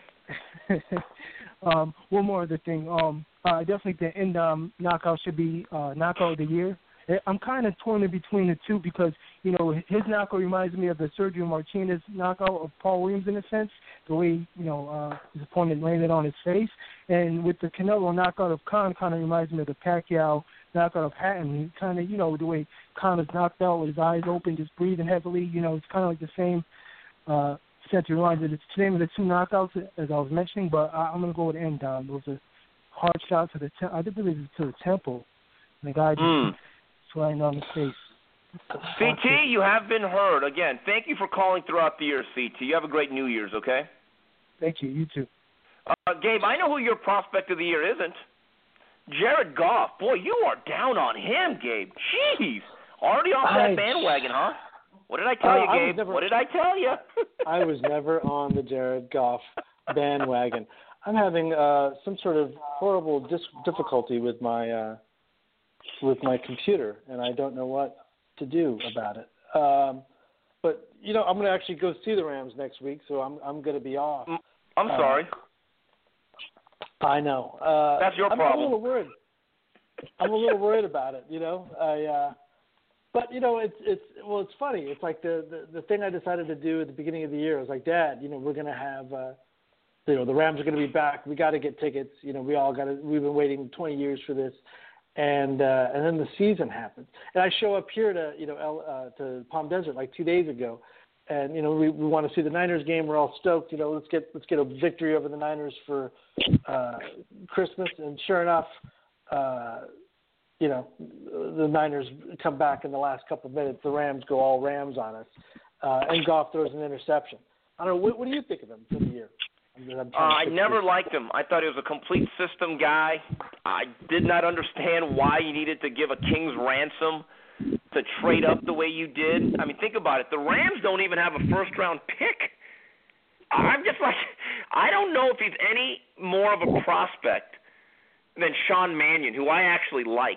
[SPEAKER 6] um, one more other thing. Um, I definitely think the end um, knockout should be uh, knockout of the year. I'm kind of torn in between the two because, you know, his knockout reminds me of the Sergio Martinez knockout of Paul Williams in a sense, the way, you know, uh, his opponent landed on his face. And with the Canelo knockout of Khan kind of reminds me of the Pacquiao knockout of Hatton. He kind of, you know, the way Khan is knocked out with his eyes open, just breathing heavily, you know, it's kind of like the same uh, sense. It reminds me of the same of the two knockouts as I was mentioning, but I, I'm going to go with end down. It was a hard shot to the, te- I think it was to the temple. And the guy just... Mm. Flying on the face.
[SPEAKER 3] C T, you have been heard. Again, thank you for calling throughout the year, C T. You have a great New Year's, okay?
[SPEAKER 6] Thank you. You too.
[SPEAKER 3] Uh, Gabe, I know who your prospect of the year isn't. Jared Goff. Boy, you are down on him, Gabe. Jeez. Already off that
[SPEAKER 4] I,
[SPEAKER 3] bandwagon, huh? What did I tell
[SPEAKER 4] uh,
[SPEAKER 3] you, Gabe?
[SPEAKER 4] Never,
[SPEAKER 3] what did I tell you?
[SPEAKER 4] I was never on the Jared Goff bandwagon. I'm having uh, some sort of horrible dis- difficulty with my uh, with my computer, and I don't know what to do about it. Um, but you know, I'm going to actually go see the Rams next week, so I'm I'm going to be off.
[SPEAKER 3] I'm sorry.
[SPEAKER 4] Uh, I know. Uh,
[SPEAKER 3] That's your
[SPEAKER 4] I'm,
[SPEAKER 3] problem.
[SPEAKER 4] I'm a little worried. I'm a little worried about it. You know, I. Uh, But you know, it's it's well, it's funny. It's like the, the the thing I decided to do at the beginning of the year. I was like, Dad, you know, we're gonna have, uh, you know, the Rams are gonna be back. We got to get tickets. You know, we all got to. We've been waiting twenty years for this, and uh, and then the season happens. And I show up here to you know El, uh, to Palm Desert like two days ago, and you know we, we want to see the Niners game. We're all stoked. You know, let's get let's get a victory over the Niners for uh, Christmas. And sure enough, uh, you know, the Niners come back in the last couple of minutes. The Rams go all Rams on us, uh, and Goff throws an interception. I don't know. What, what do you think of him for the year? I'm, I'm
[SPEAKER 3] uh, I never this. liked him. I thought he was a complete system guy. I did not understand why you needed to give a king's ransom to trade up the way you did. I mean, think about it. The Rams don't even have a first-round pick. I'm just like, I don't know if he's any more of a prospect than Sean Mannion, who I actually like.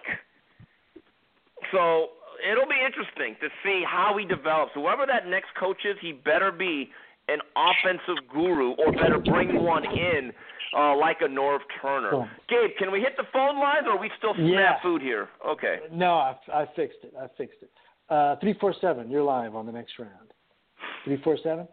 [SPEAKER 3] So it'll be interesting to see how he develops. Whoever that next coach is, he better be an offensive guru or better bring one in uh, like a Norv Turner. Cool. Gabe, can we hit the phone lines or are we still snap
[SPEAKER 4] yeah.
[SPEAKER 3] food here? Okay.
[SPEAKER 4] No, I, I fixed it. I fixed it. Uh, three four seven, you're live on the next round. three four seven?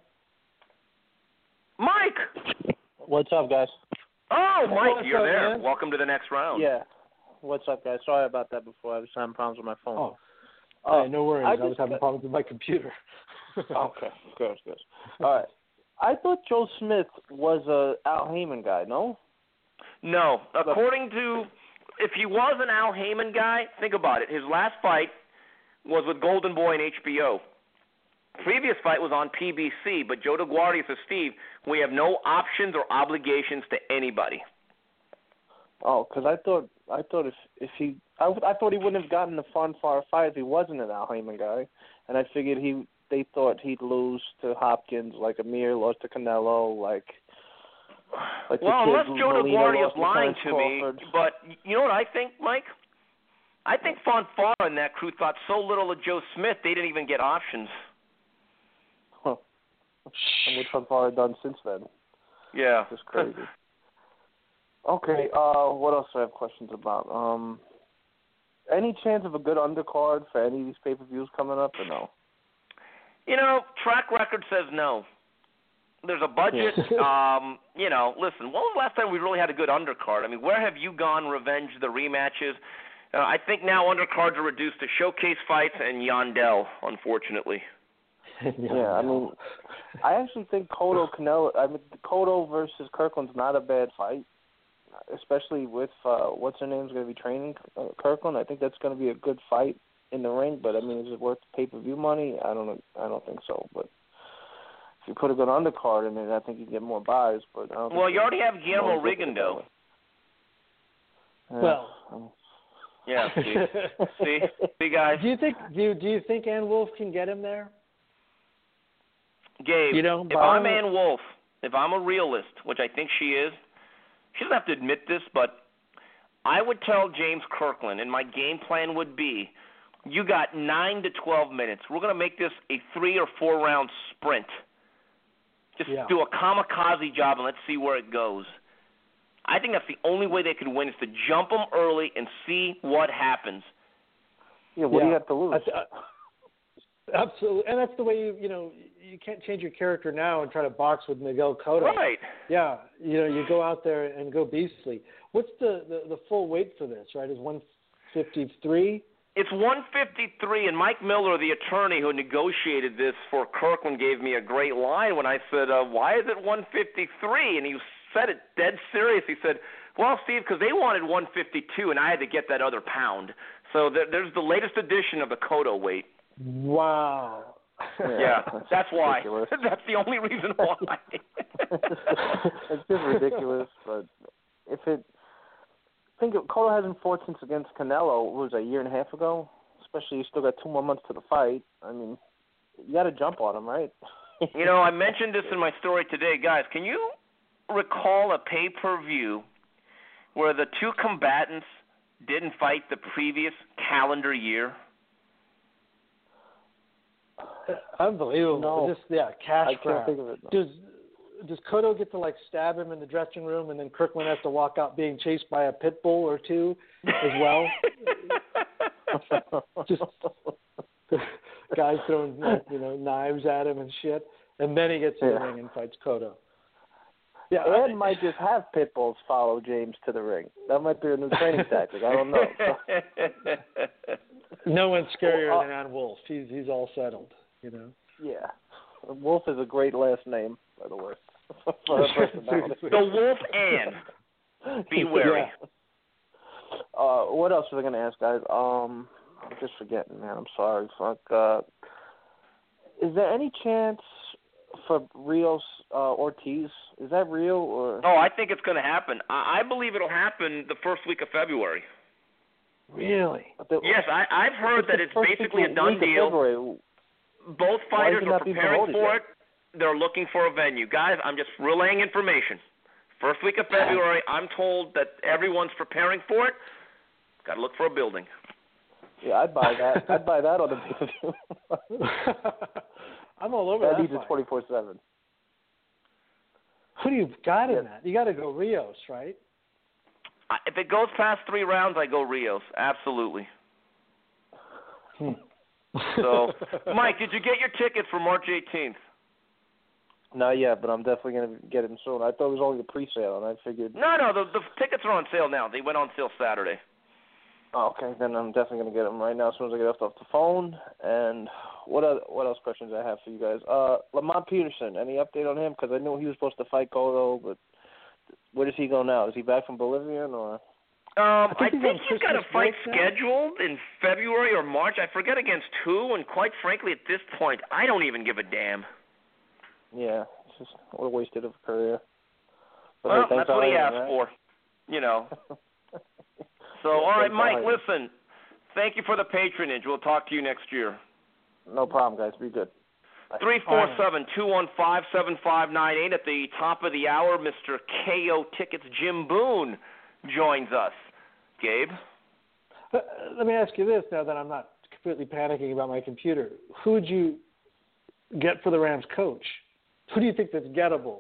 [SPEAKER 3] Mike!
[SPEAKER 7] What's up, guys?
[SPEAKER 3] Oh, Mike,
[SPEAKER 4] What's
[SPEAKER 3] you're
[SPEAKER 4] up,
[SPEAKER 3] there.
[SPEAKER 4] man?
[SPEAKER 3] Welcome to the next round.
[SPEAKER 7] Yeah. What's up, guys? Sorry about that before. I was having problems with my phone.
[SPEAKER 4] Oh,
[SPEAKER 7] uh,
[SPEAKER 4] hey, no worries.
[SPEAKER 7] I,
[SPEAKER 4] I was having problems with my computer.
[SPEAKER 7] Okay, good, good. All right. I thought Joe Smith was a Al Heyman guy, no?
[SPEAKER 3] No. According to, if he was an Al Heyman guy, think about it. His last fight was with Golden Boy and H B O. Previous fight was on P B C, but Joe DeGuardia says, Steve, we have no options or obligations to anybody.
[SPEAKER 7] Oh, because I thought I thought if if he I, I thought he wouldn't have gotten the fun far fight if he wasn't an Al Heyman guy, and I figured he they thought he'd lose to Hopkins like Amir lost to Canelo, like. like
[SPEAKER 3] well, unless Joe DeGuardia is lying to
[SPEAKER 7] Crawford.
[SPEAKER 3] me, but you know what I think, Mike? I think Fonfara and that crew thought so little of Joe Smith they didn't even get options.
[SPEAKER 7] Huh. And what Fonfara done since then?
[SPEAKER 3] Yeah,
[SPEAKER 7] just crazy. Okay, uh, what else do I have questions about? Um, any chance of a good undercard for any of these pay-per-views coming up or no?
[SPEAKER 3] You know, track record says no. There's a budget. um, you know, listen, when was the last time we really had a good undercard? I mean, where have you gone, Revenge, the rematches? Uh, I think now undercards are reduced to showcase fights and Yandel, unfortunately.
[SPEAKER 7] Yeah, I mean, I actually think Cotto Canelo. I mean, Cotto versus Kirkland's not a bad fight, especially with uh, what's her name's going to be training uh, Kirkland. I think that's going to be a good fight in the ring. But I mean, is it worth pay per view money? I don't know. I don't think so. But if you put a good undercard in it, I think you get more buys. But I don't
[SPEAKER 3] well,
[SPEAKER 7] think
[SPEAKER 3] you already have Guillermo Rigondeaux.
[SPEAKER 7] Yeah.
[SPEAKER 4] Well.
[SPEAKER 3] Yeah, see, see, see, guys.
[SPEAKER 4] Do you think do you, do you think Ann Wolf can get him there?
[SPEAKER 3] Gabe,
[SPEAKER 4] you know,
[SPEAKER 3] if I'm Ann Wolf, if I'm a realist, which I think she is, she doesn't have to admit this, but I would tell James Kirkland, and my game plan would be, you got nine to twelve minutes. We're going to make this a three or four round sprint. Just
[SPEAKER 4] yeah.
[SPEAKER 3] do a kamikaze job and let's see where it goes. I think that's the only way they could win is to jump them early and see what happens.
[SPEAKER 7] Yeah, what
[SPEAKER 4] yeah.
[SPEAKER 7] do you have to lose?
[SPEAKER 4] I, I, absolutely, and that's the way you you know you can't change your character now and try to box with Miguel Cotto.
[SPEAKER 3] Right.
[SPEAKER 4] Yeah, you know you go out there and go beastly. What's the, the, the full weight for this? Right, is one fifty-three.
[SPEAKER 3] It's one fifty-three, and Mike Miller, the attorney who negotiated this for Kirkland, gave me a great line when I said, uh, "Why is it one fifty-three?" And he said it dead serious. He said, well, Steve, because they wanted one fifty-two, and I had to get that other pound. So there, there's the latest edition of the Cotto weight.
[SPEAKER 4] Wow.
[SPEAKER 3] Yeah, yeah that's, that's why.
[SPEAKER 7] Ridiculous.
[SPEAKER 3] That's the only reason why.
[SPEAKER 7] It's just ridiculous. But if it, I think Cotto hasn't fought since against Canelo. What was it, a year and a half ago? Especially you still got two more months to the fight. I mean, you got to jump on him, right?
[SPEAKER 3] You know, I mentioned this in my story today, guys. Can you recall a pay-per-view where the two combatants didn't fight the previous calendar year?
[SPEAKER 4] Unbelievable.
[SPEAKER 7] No.
[SPEAKER 4] Just yeah, cash
[SPEAKER 7] I
[SPEAKER 4] grab.
[SPEAKER 7] can't think of it. No.
[SPEAKER 4] Does does Cotto get to like stab him in the dressing room, and then Kirkland has to walk out being chased by a pit bull or two as well? Just guys throwing like, you know knives at him and shit, and then he gets in
[SPEAKER 7] yeah.
[SPEAKER 4] the ring and fights Cotto. Yeah,
[SPEAKER 7] Ed
[SPEAKER 4] I,
[SPEAKER 7] might just have pit bulls follow James to the ring. That might be a new training tactic. I don't know.
[SPEAKER 4] No one's scarier
[SPEAKER 7] well, uh,
[SPEAKER 4] than Ann Wolf. He's he's all settled, you know.
[SPEAKER 7] Yeah. Wolf is a great last name, by the way. For a personality.
[SPEAKER 3] The Wolf Ann. Be wary.
[SPEAKER 7] Yeah. Uh, what else was I going to ask, guys? Um, I'm just forgetting, man. I'm sorry. Fuck. Uh, is there any chance for Rios uh, Ortiz? Is that real? Or?
[SPEAKER 3] Oh, I think it's going to happen. I, I believe it'll happen the first week of February.
[SPEAKER 4] Really?
[SPEAKER 3] Yes, I, I've heard that it's basically a done deal. Both fighters are preparing for it. They're looking for a venue. Guys, I'm just relaying information. First week of February, I'm told that everyone's preparing for it. Got to look for a building.
[SPEAKER 7] Yeah, I'd buy that. I'd buy that on the pay-per-view.
[SPEAKER 4] I'm all over
[SPEAKER 7] that.
[SPEAKER 4] That
[SPEAKER 7] That needs a twenty-four seven.
[SPEAKER 4] Who do you got in
[SPEAKER 7] Yeah.
[SPEAKER 4] that? You got to go Rios, right?
[SPEAKER 3] I, if it goes past three rounds, I go Rios. Absolutely.
[SPEAKER 4] Hmm.
[SPEAKER 3] So, Mike, did you get your tickets for March eighteenth?
[SPEAKER 7] Not yet, but I'm definitely going to get them soon. I thought it was only a pre-sale, and I figured...
[SPEAKER 3] No, no, the, the tickets are on sale now. They went on sale Saturday.
[SPEAKER 7] Oh, okay, then I'm definitely going to get them right now as soon as I get off the phone. And what other, what else questions I have for you guys? Uh, Lamont Peterson, any update on him? Because I knew he was supposed to fight Cotto, but where does he go now? Is he back from Bolivian or?
[SPEAKER 3] Um, I think,
[SPEAKER 4] I think
[SPEAKER 3] he's, he's got a fight scheduled in February or March. I forget against who, and quite frankly, at this point, I don't even give a damn.
[SPEAKER 7] Yeah, it's just what a wasted of a career. But
[SPEAKER 3] well,
[SPEAKER 7] hey,
[SPEAKER 3] that's what he asked
[SPEAKER 7] right?
[SPEAKER 3] for, you know. So, all right, Mike, listen, thank you for the patronage. We'll talk to you next year.
[SPEAKER 7] No problem, guys. Be good.
[SPEAKER 3] three four seven, two one five, seven five nine eight. At the top of the hour, Mister K O Tickets Jim Boone joins us. Gabe?
[SPEAKER 4] Uh, let me ask you this now that I'm not completely panicking about my computer. Who would you get for the Rams coach? Who do you think that's gettable?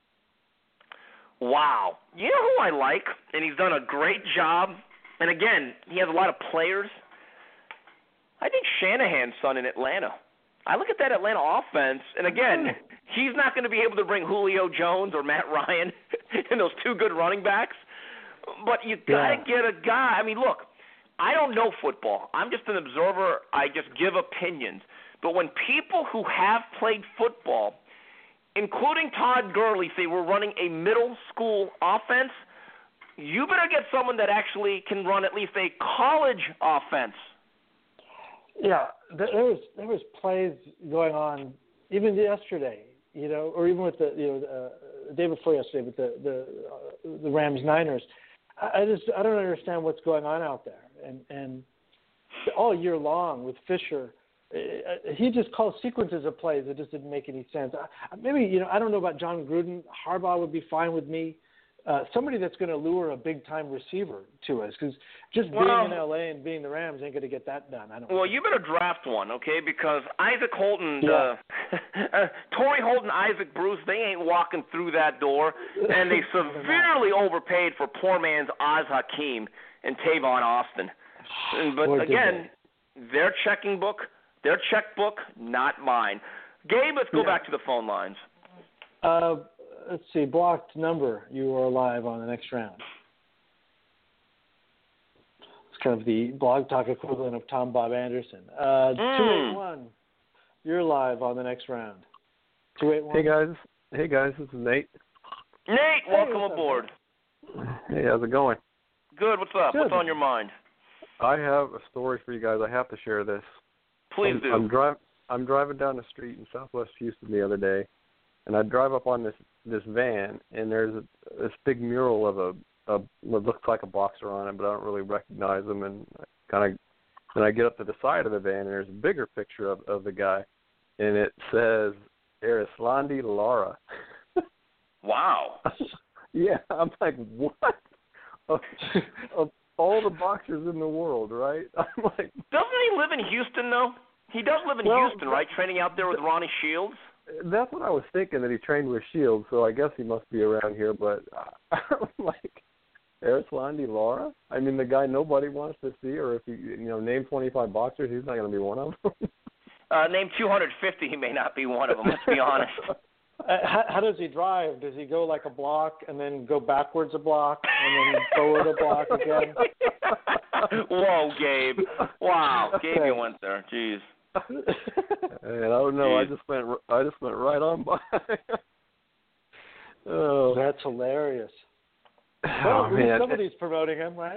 [SPEAKER 3] Wow. You know who I like? And he's done a great job. And again, he has a lot of players. I think Shanahan's son in Atlanta. I look at that Atlanta offense, and again, he's not going to be able to bring Julio Jones or Matt Ryan and those two good running backs. But you got to
[SPEAKER 4] Yeah.
[SPEAKER 3] get a guy. I mean, look, I don't know football. I'm just an observer. I just give opinions. But when people who have played football, including Todd Gurley, say we're running a middle school offense, you better get someone that actually can run at least a college offense.
[SPEAKER 4] Yeah, there was there was plays going on even yesterday, you know, or even with the you know uh, the day before yesterday with the the uh, the Rams Niners. I, I just I don't understand what's going on out there, and and all year long with Fisher. He just calls sequences of plays that just didn't make any sense. Maybe, you know, I don't know about John Gruden. Harbaugh would be fine with me. Uh, somebody that's going to lure a big-time receiver to us, because just being
[SPEAKER 3] well,
[SPEAKER 4] in L A and being the Rams ain't going to get that done. I don't.
[SPEAKER 3] Well,
[SPEAKER 4] think.
[SPEAKER 3] you better draft one, okay? Because Isaac Holton,
[SPEAKER 4] Yeah.
[SPEAKER 3] uh, uh, Torrey Holton, Isaac Bruce, they ain't walking through that door, and they severely overpaid for poor man's Oz Hakeem and Tavon Austin. But
[SPEAKER 4] Boy,
[SPEAKER 3] again, their checking book. Their checkbook, not mine. Gabe, let's go
[SPEAKER 4] Yeah.
[SPEAKER 3] back to the phone lines.
[SPEAKER 4] Uh, let's see, blocked number. You are live on the next round. It's kind of the Blog Talk equivalent of Tom Bob Anderson. Uh,
[SPEAKER 3] Mm.
[SPEAKER 4] two eight one. You're live on the next round. Two eight one.
[SPEAKER 8] Hey guys, hey guys, this is Nate.
[SPEAKER 3] Nate,
[SPEAKER 4] Hey,
[SPEAKER 3] welcome
[SPEAKER 4] what's up,
[SPEAKER 3] aboard.
[SPEAKER 8] Hey, how's it going?
[SPEAKER 3] Good. What's up?
[SPEAKER 4] Good.
[SPEAKER 3] What's on your mind?
[SPEAKER 8] I have a story for you guys. I have to share this.
[SPEAKER 3] Please
[SPEAKER 8] I'm,
[SPEAKER 3] do.
[SPEAKER 8] I'm driving. I'm driving down the street in Southwest Houston the other day, and I drive up on this this van, and there's a, this big mural of a, a what looks like a boxer on it, but I don't really recognize him. And kind of, and I get up to the side of the van, and there's a bigger picture of, of the guy, and it says Erislandy Lara.
[SPEAKER 3] Wow.
[SPEAKER 8] Yeah, I'm like, what? Of, of all the boxers in the world, right? I'm like,
[SPEAKER 3] Doesn't he live in Houston, though? He does live in
[SPEAKER 8] Well,
[SPEAKER 3] Houston, right? Training out there with Ronnie Shields?
[SPEAKER 8] that's what I was thinking, that he trained with Shields, so I guess he must be around here, but I'm like, Erislandy Lara? I mean, the guy nobody wants to see, or if you, you know, name twenty-five boxers, he's not going to be one of them.
[SPEAKER 3] Uh, name two hundred fifty, he may not be one of them, let's be honest.
[SPEAKER 4] Uh, how, how does he drive? Does he go like a block and then go backwards a block and then forward a block again?
[SPEAKER 3] Whoa, Gabe. Wow. Gabe, you went there. Jeez.
[SPEAKER 8] And I don't know. I just went. I just went right on by. Oh,
[SPEAKER 4] that's hilarious.
[SPEAKER 8] Oh,
[SPEAKER 4] Well,
[SPEAKER 8] man.
[SPEAKER 4] somebody's promoting him, right?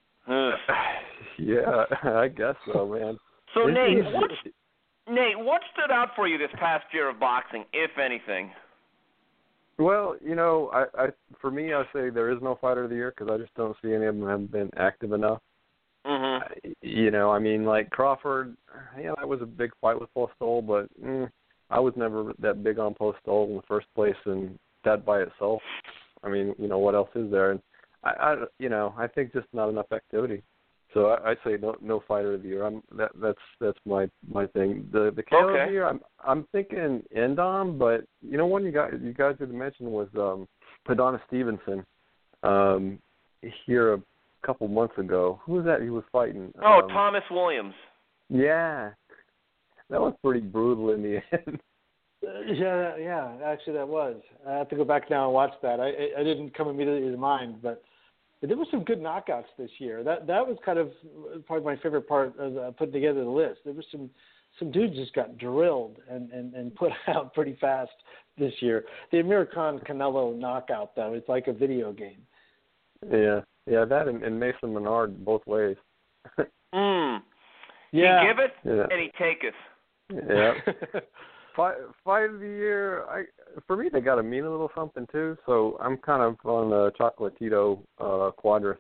[SPEAKER 8] Yeah, I guess so, man.
[SPEAKER 3] So
[SPEAKER 8] This
[SPEAKER 3] Nate,
[SPEAKER 8] is-
[SPEAKER 3] what Nate, what stood out for you this past year of boxing, if anything?
[SPEAKER 8] Well, you know, I, I for me, I say there is no fighter of the year because I just don't see any of them have been active enough.
[SPEAKER 3] Mm-hmm.
[SPEAKER 8] You know, I mean, like Crawford, yeah, that was a big fight with Postol, but mm, I was never that big on Postol in the first place, and that by itself, I mean, you know, what else is there? And I, I you know, I think just not enough activity. So I, I say no, no fighter of the year. I'm that that's that's my my thing. The the K O
[SPEAKER 3] Okay.
[SPEAKER 8] of the year, I'm I'm thinking Endom, but you know, one you guys you guys did mention was um, Adonis Stevenson. Um, here a couple months ago, who was that he was fighting?
[SPEAKER 3] Oh,
[SPEAKER 8] um,
[SPEAKER 3] Thomas Williams.
[SPEAKER 8] Yeah, that was pretty brutal in the end.
[SPEAKER 4] Uh, yeah, yeah. Actually, that was. I have to go back now and watch that. I I, I didn't come immediately to mind, but there were some good knockouts this year. That that was kind of probably my favorite part of uh, putting together the list. There was some some dudes just got drilled and, and, and put out pretty fast this year. The Amir Khan Canelo knockout, though, it's like a video game.
[SPEAKER 8] Yeah, yeah, that and, and Mason Menard both ways.
[SPEAKER 3] Mm.
[SPEAKER 4] Yeah.
[SPEAKER 3] He give it
[SPEAKER 8] Yeah.
[SPEAKER 3] and he taketh.
[SPEAKER 8] Yeah. Fight, fight of the year, I for me they got to mean a little something too. So I'm kind of on the Chocolatito uh, Quadras.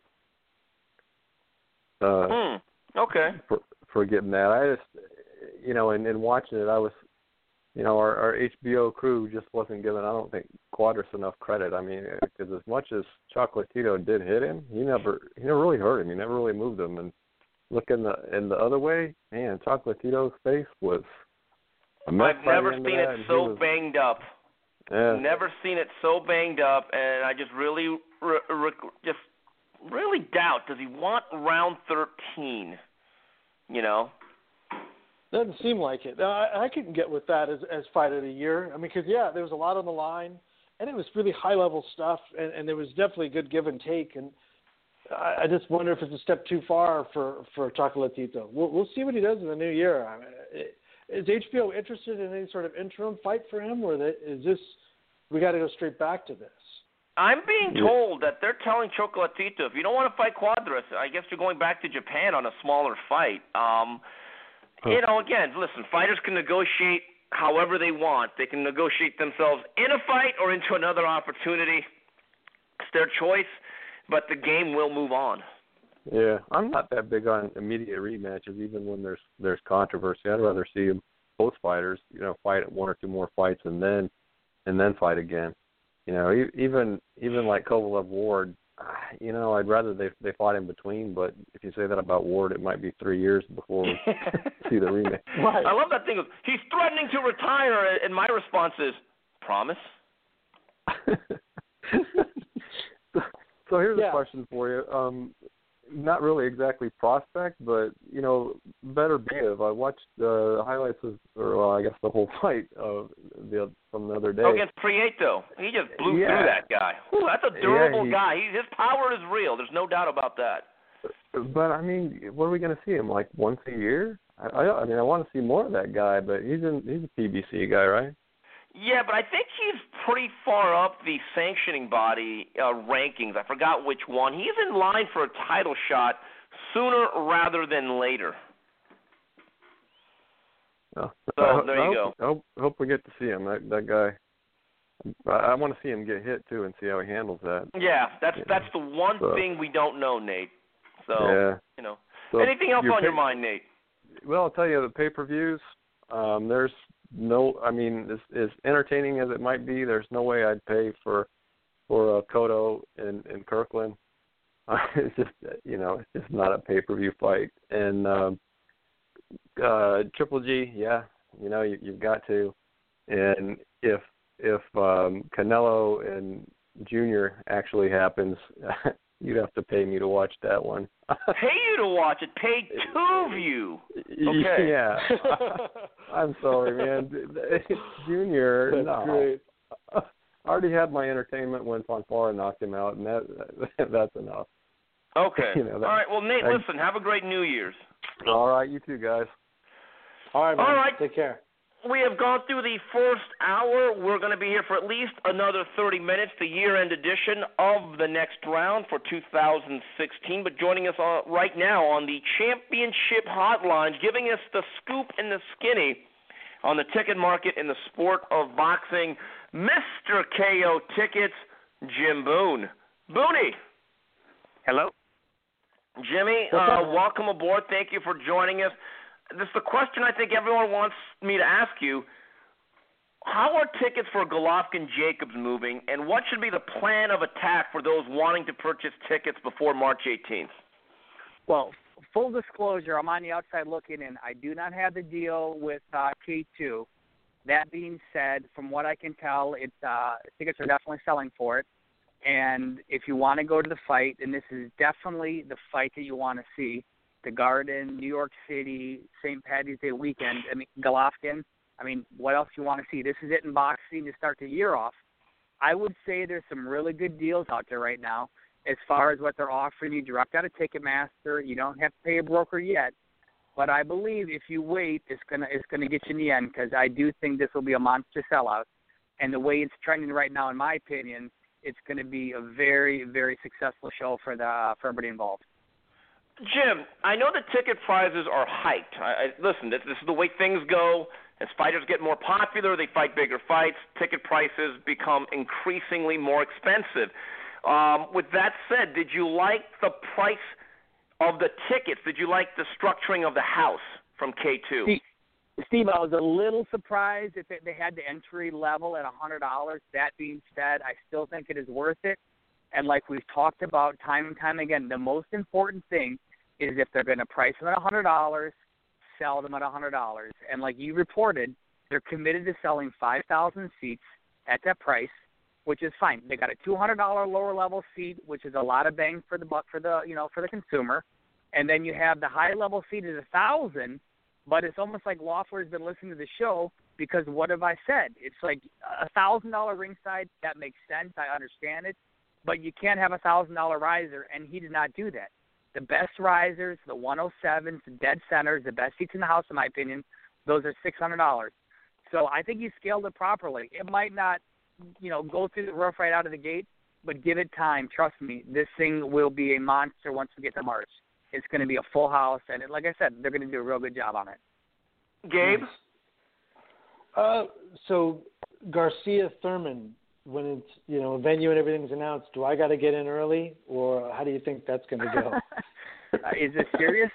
[SPEAKER 8] Uh,
[SPEAKER 3] Mm. Okay.
[SPEAKER 8] for, for getting that, I just you know, and, and watching it, I was, you know, our, our H B O crew just wasn't giving, I don't think, Quadras enough credit. I mean, because as much as Chocolatito did hit him, he never he never really hurt him. He never really moved him. And looking the in the other way, man, Chocolatito's face was.
[SPEAKER 3] I've never seen it
[SPEAKER 8] that,
[SPEAKER 3] so
[SPEAKER 8] was,
[SPEAKER 3] banged up.
[SPEAKER 8] Yeah.
[SPEAKER 3] Never seen it so banged up, and I just really, re, re, just really doubt. Does he want round thirteen? You know.
[SPEAKER 4] Doesn't seem like it. No, I, I couldn't get with that as as fight of the year. I mean, because yeah, there was a lot on the line, and it was really high level stuff, and, and there was definitely good give and take. And I, I just wonder if it's a step too far for for Chocolatito. We'll we'll see what he does in the new year. I mean, it, is H B O interested in any sort of interim fight for him, or that, is this we got to go straight back to this?
[SPEAKER 3] I'm being told that they're telling Chocolatito, if you don't want to fight Quadras, I guess you're going back to Japan on a smaller fight. Um, you know, again, listen, fighters can negotiate however they want. They can negotiate themselves in a fight or into another opportunity. It's their choice, but the game will move on.
[SPEAKER 8] Yeah, I'm not that big on immediate rematches, even when there's there's controversy. I'd rather see both fighters, you know, fight one or two more fights and then and then fight again. You know, even even like Kovalev Ward, you know, I'd rather they they fought in between. But if you say that about Ward, it might be three years before we see the rematch.
[SPEAKER 4] Right.
[SPEAKER 3] I love that thing. Of, he's threatening to retire, and my response is, promise?
[SPEAKER 8] so, so here's
[SPEAKER 4] Yeah.
[SPEAKER 8] a question for you. Um, not really exactly prospect, but you know, better Biev. I watched the highlights of, or well, I guess the whole fight of the from the other day.
[SPEAKER 3] Oh, against Prieto. He just blew
[SPEAKER 8] Yeah.
[SPEAKER 3] through that guy. Whew, that's a durable
[SPEAKER 8] Yeah, he,
[SPEAKER 3] guy. He, his power is real. There's no doubt about that.
[SPEAKER 8] But I mean, what are we going to see him like once a year? I, I, I mean, I want to see more of that guy, but he's in, he's a P B C guy, right?
[SPEAKER 3] Yeah, but I think he's pretty far up the sanctioning body uh, rankings. I forgot which one. He's in line for a title shot sooner rather than later.
[SPEAKER 8] Oh,
[SPEAKER 3] So
[SPEAKER 8] I,
[SPEAKER 3] there
[SPEAKER 8] I
[SPEAKER 3] you
[SPEAKER 8] hope,
[SPEAKER 3] go.
[SPEAKER 8] I hope, hope we get to see him. That that guy. I, I want to see him get hit too and see how he handles that.
[SPEAKER 3] Yeah, that's
[SPEAKER 8] Yeah.
[SPEAKER 3] that's the one
[SPEAKER 8] So-
[SPEAKER 3] thing we don't know, Nate. So
[SPEAKER 8] Yeah.
[SPEAKER 3] you know,
[SPEAKER 8] So
[SPEAKER 3] anything else
[SPEAKER 8] your
[SPEAKER 3] on your
[SPEAKER 8] pay-
[SPEAKER 3] mind, Nate?
[SPEAKER 8] Well, I'll tell you, the pay-per-views, um, there's no, I mean, as, as entertaining as it might be, there's no way I'd pay for for uh, Cotto and, and Kirkland. Uh, it's just, you know, it's just not a pay-per-view fight. And um, uh, Triple G, yeah, you know, you, you've got to. And if if um, Canelo and Junior actually happens, you'd have to pay me to watch that one.
[SPEAKER 3] Pay you to watch it. Pay two of you. Okay.
[SPEAKER 8] Yeah. I'm sorry, man. Junior,
[SPEAKER 4] That's
[SPEAKER 8] no.
[SPEAKER 4] great.
[SPEAKER 8] I already had my entertainment when Fonfara knocked him out, and that that's enough.
[SPEAKER 3] Okay.
[SPEAKER 8] You know, that,
[SPEAKER 3] All right. Well, Nate,
[SPEAKER 8] I,
[SPEAKER 3] listen. Have a great New Year's.
[SPEAKER 8] All right, you too, guys.
[SPEAKER 4] All right, man.
[SPEAKER 3] All right.
[SPEAKER 4] Take care.
[SPEAKER 3] We have gone through the first hour. We're going to be here for at least another thirty minutes, the year-end edition of the next round for two thousand sixteen. But joining us uh, right now on the championship hotline, giving us the scoop and the skinny on the ticket market in the sport of boxing, Mister K O Tickets, Jim Boone. Booney.
[SPEAKER 9] Hello.
[SPEAKER 3] Jimmy, uh, welcome aboard. Thank you for joining us. This is the question I think everyone wants me to ask you. How are tickets for Golovkin-Jacobs moving, and what should be the plan of attack for those wanting to purchase tickets before March eighteenth?
[SPEAKER 9] Well, full disclosure, I'm on the outside looking in. I do not have the deal with uh, K two. That being said, from what I can tell, it's, uh, tickets are definitely selling for it. And if you want to go to the fight, and this is definitely the fight that you want to see, the Garden, New York City, Saint Patty's Day weekend, I mean, Golovkin, I mean, what else you want to see? This is it in boxing to start the year off. I would say there's some really good deals out there right now as far as what they're offering you direct out of Ticketmaster. You don't have to pay a broker yet. But I believe if you wait, it's going to it's gonna get you in the end, because I do think this will be a monster sellout. And the way it's trending right now, in my opinion, it's going to be a very, very successful show for the for everybody involved.
[SPEAKER 3] Jim, I know the ticket prices are hiked. I, I, listen, this, this is the way things go. As fighters get more popular, they fight bigger fights. Ticket prices become increasingly more expensive. Um, with that said, did you like the price of the tickets? Did you like the structuring of the house from K two?
[SPEAKER 9] Steve, Steve, I was a little surprised that they, they had the entry level at one hundred dollars. That being said, I still think it is worth it. And like we've talked about time and time again, the most important thing is if they're going to price them at one hundred dollars, sell them at one hundred dollars. And like you reported, they're committed to selling five thousand seats at that price, which is fine. They got a two hundred dollars lower level seat, which is a lot of bang for the buck for the, you know, for the consumer. And then you have the high level seat at one thousand dollars, but it's almost like Loeffler's been listening to the show, because what have I said? It's like a one thousand dollars ringside. That makes sense. I understand it. But you can't have a one thousand dollars riser, and he did not do that. The best risers, the one oh sevens, the dead centers, the best seats in the house, in my opinion, those are six hundred dollars. So I think he scaled it properly. It might not, you know, go through the roof right out of the gate, but give it time. Trust me, this thing will be a monster once we get to March. It's going to be a full house, and like I said, they're going to do a real good job on it.
[SPEAKER 3] Gabe?
[SPEAKER 4] Uh, so Garcia Thurman, when it's, you know, a venue and everything's announced, do I got to get in early, or how do you think that's going to go?
[SPEAKER 9] uh, is this serious?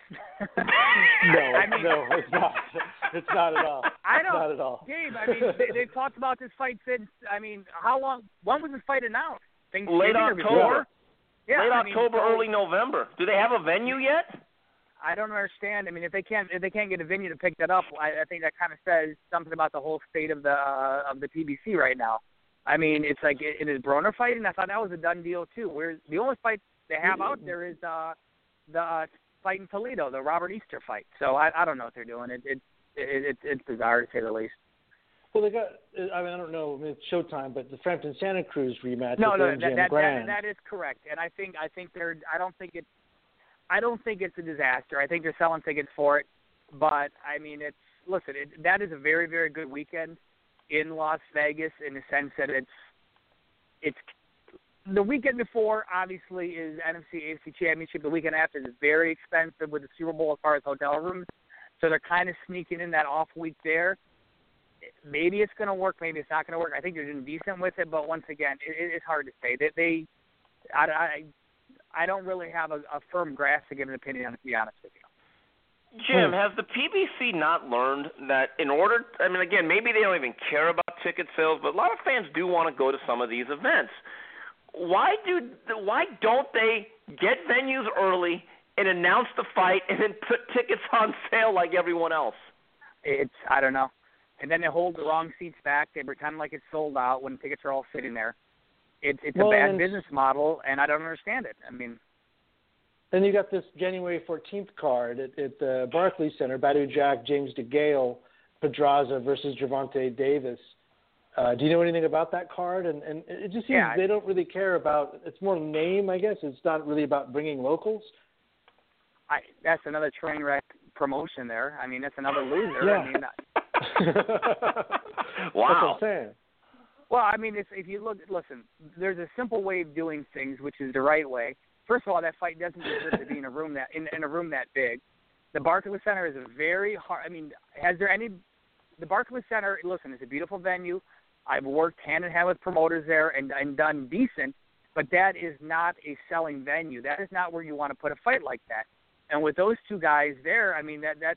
[SPEAKER 4] no,
[SPEAKER 9] I mean,
[SPEAKER 4] no, it's not. It's not at all.
[SPEAKER 9] I don't.
[SPEAKER 4] Not at all.
[SPEAKER 9] Gabe, I mean, they, they've talked about this fight since, I mean, how long, when was this fight announced?
[SPEAKER 3] Late October.
[SPEAKER 9] Yeah,
[SPEAKER 3] Late
[SPEAKER 9] I mean,
[SPEAKER 3] October,
[SPEAKER 9] so,
[SPEAKER 3] early November. Do they have a venue yet?
[SPEAKER 9] I don't understand. I mean, if they can't if they can't get a venue to pick that up, I, I think that kind of says something about the whole state of the uh, of the P B C right now. I mean, it's like it, it is Broner fighting. I thought that was a done deal too. Whereas the only fight they have out there is uh, the uh, fight in Toledo, the Robert Easter fight. So I, I don't know what they're doing. It, it, it, it it's bizarre to say the least.
[SPEAKER 4] Well, they got. I mean, I don't know. I mean, it's Showtime, but the Frampton Santa Cruz rematch.
[SPEAKER 9] No,
[SPEAKER 4] with
[SPEAKER 9] no,
[SPEAKER 4] M G M
[SPEAKER 9] that, that,
[SPEAKER 4] Grand.
[SPEAKER 9] that that is correct. And I think I think they're. I don't think it's. I don't think it's a disaster. I think they're selling tickets for it. But I mean, it's listen. It, that is a very very good weekend in Las Vegas in the sense that it's it's the weekend before obviously is N F C A F C Championship. The weekend after is very expensive with the Super Bowl as far as hotel rooms. So they're kind of sneaking in that off week there. Maybe it's going to work. Maybe it's not going to work. I think they're doing decent with it, but once again, it, it's hard to say. They, they I, I, I don't really have a, a firm grasp to give an opinion on it, to be honest with you.
[SPEAKER 3] Jim, has the P B C not learned that in order, I mean, again, maybe they don't even care about ticket sales, but a lot of fans do want to go to some of these events. Why do why don't they get venues early and announce the fight and then put tickets on sale like everyone else?
[SPEAKER 9] It's I don't know. And then they hold the wrong seats back. They pretend like it's sold out when tickets are all sitting there. It, it's
[SPEAKER 4] well,
[SPEAKER 9] a bad business model, and I don't understand it. I mean,
[SPEAKER 4] then you got this January fourteenth card at, at the Barclays Center, Badu Jack, James DeGale, Pedraza versus Gervonta Davis. Uh, do you know anything about that card? And, and it just seems
[SPEAKER 9] yeah,
[SPEAKER 4] they don't really care about – it's more name, I guess. It's not really about bringing locals.
[SPEAKER 9] I, that's another train wreck promotion there. I mean, that's another loser.
[SPEAKER 4] Yeah.
[SPEAKER 9] I mean,
[SPEAKER 3] wow.
[SPEAKER 4] That's what I'm saying.
[SPEAKER 9] Well, I mean, it's, if you look, listen, there's a simple way of doing things, which is the right way. First of all, that fight doesn't deserve to be in a room that in, in a room that big. The Barclays Center is a very hard. I mean, has there any? The Barclays Center, listen, it's a beautiful venue. I've worked hand in hand with promoters there and, and done decent, but that is not a selling venue. That is not where you want to put a fight like that. And with those two guys there, I mean, that that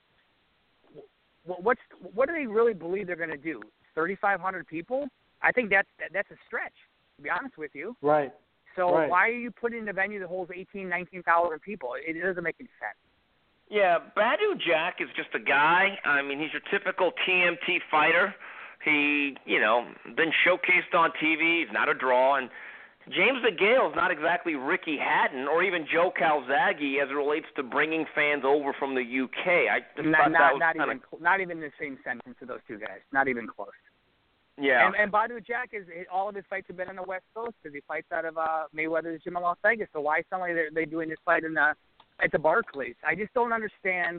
[SPEAKER 9] what's what do they really believe they're going to do? thirty-five hundred people? I think that's that, that's a stretch, to be honest with you.
[SPEAKER 4] Right.
[SPEAKER 9] So
[SPEAKER 4] right.
[SPEAKER 9] why are you putting in a venue that holds eighteen, nineteen thousand people? It doesn't make any sense.
[SPEAKER 3] Yeah, Badu Jack is just a guy. I mean, he's your typical T M T fighter. He, you know, been showcased on T V. He's not a draw. And James DeGale is not exactly Ricky Hatton or even Joe Calzaghe as it relates to bringing fans over from the U K. I just
[SPEAKER 9] not
[SPEAKER 3] thought
[SPEAKER 9] not,
[SPEAKER 3] that was
[SPEAKER 9] not
[SPEAKER 3] kinda...
[SPEAKER 9] even not even the same sentence to those two guys. Not even close.
[SPEAKER 3] Yeah.
[SPEAKER 9] And, and Badu Jack is all of his fights have been on the West Coast because he fights out of uh, Mayweather's gym in Las Vegas. So why suddenly they're they doing this fight in the at the Barclays? I just don't understand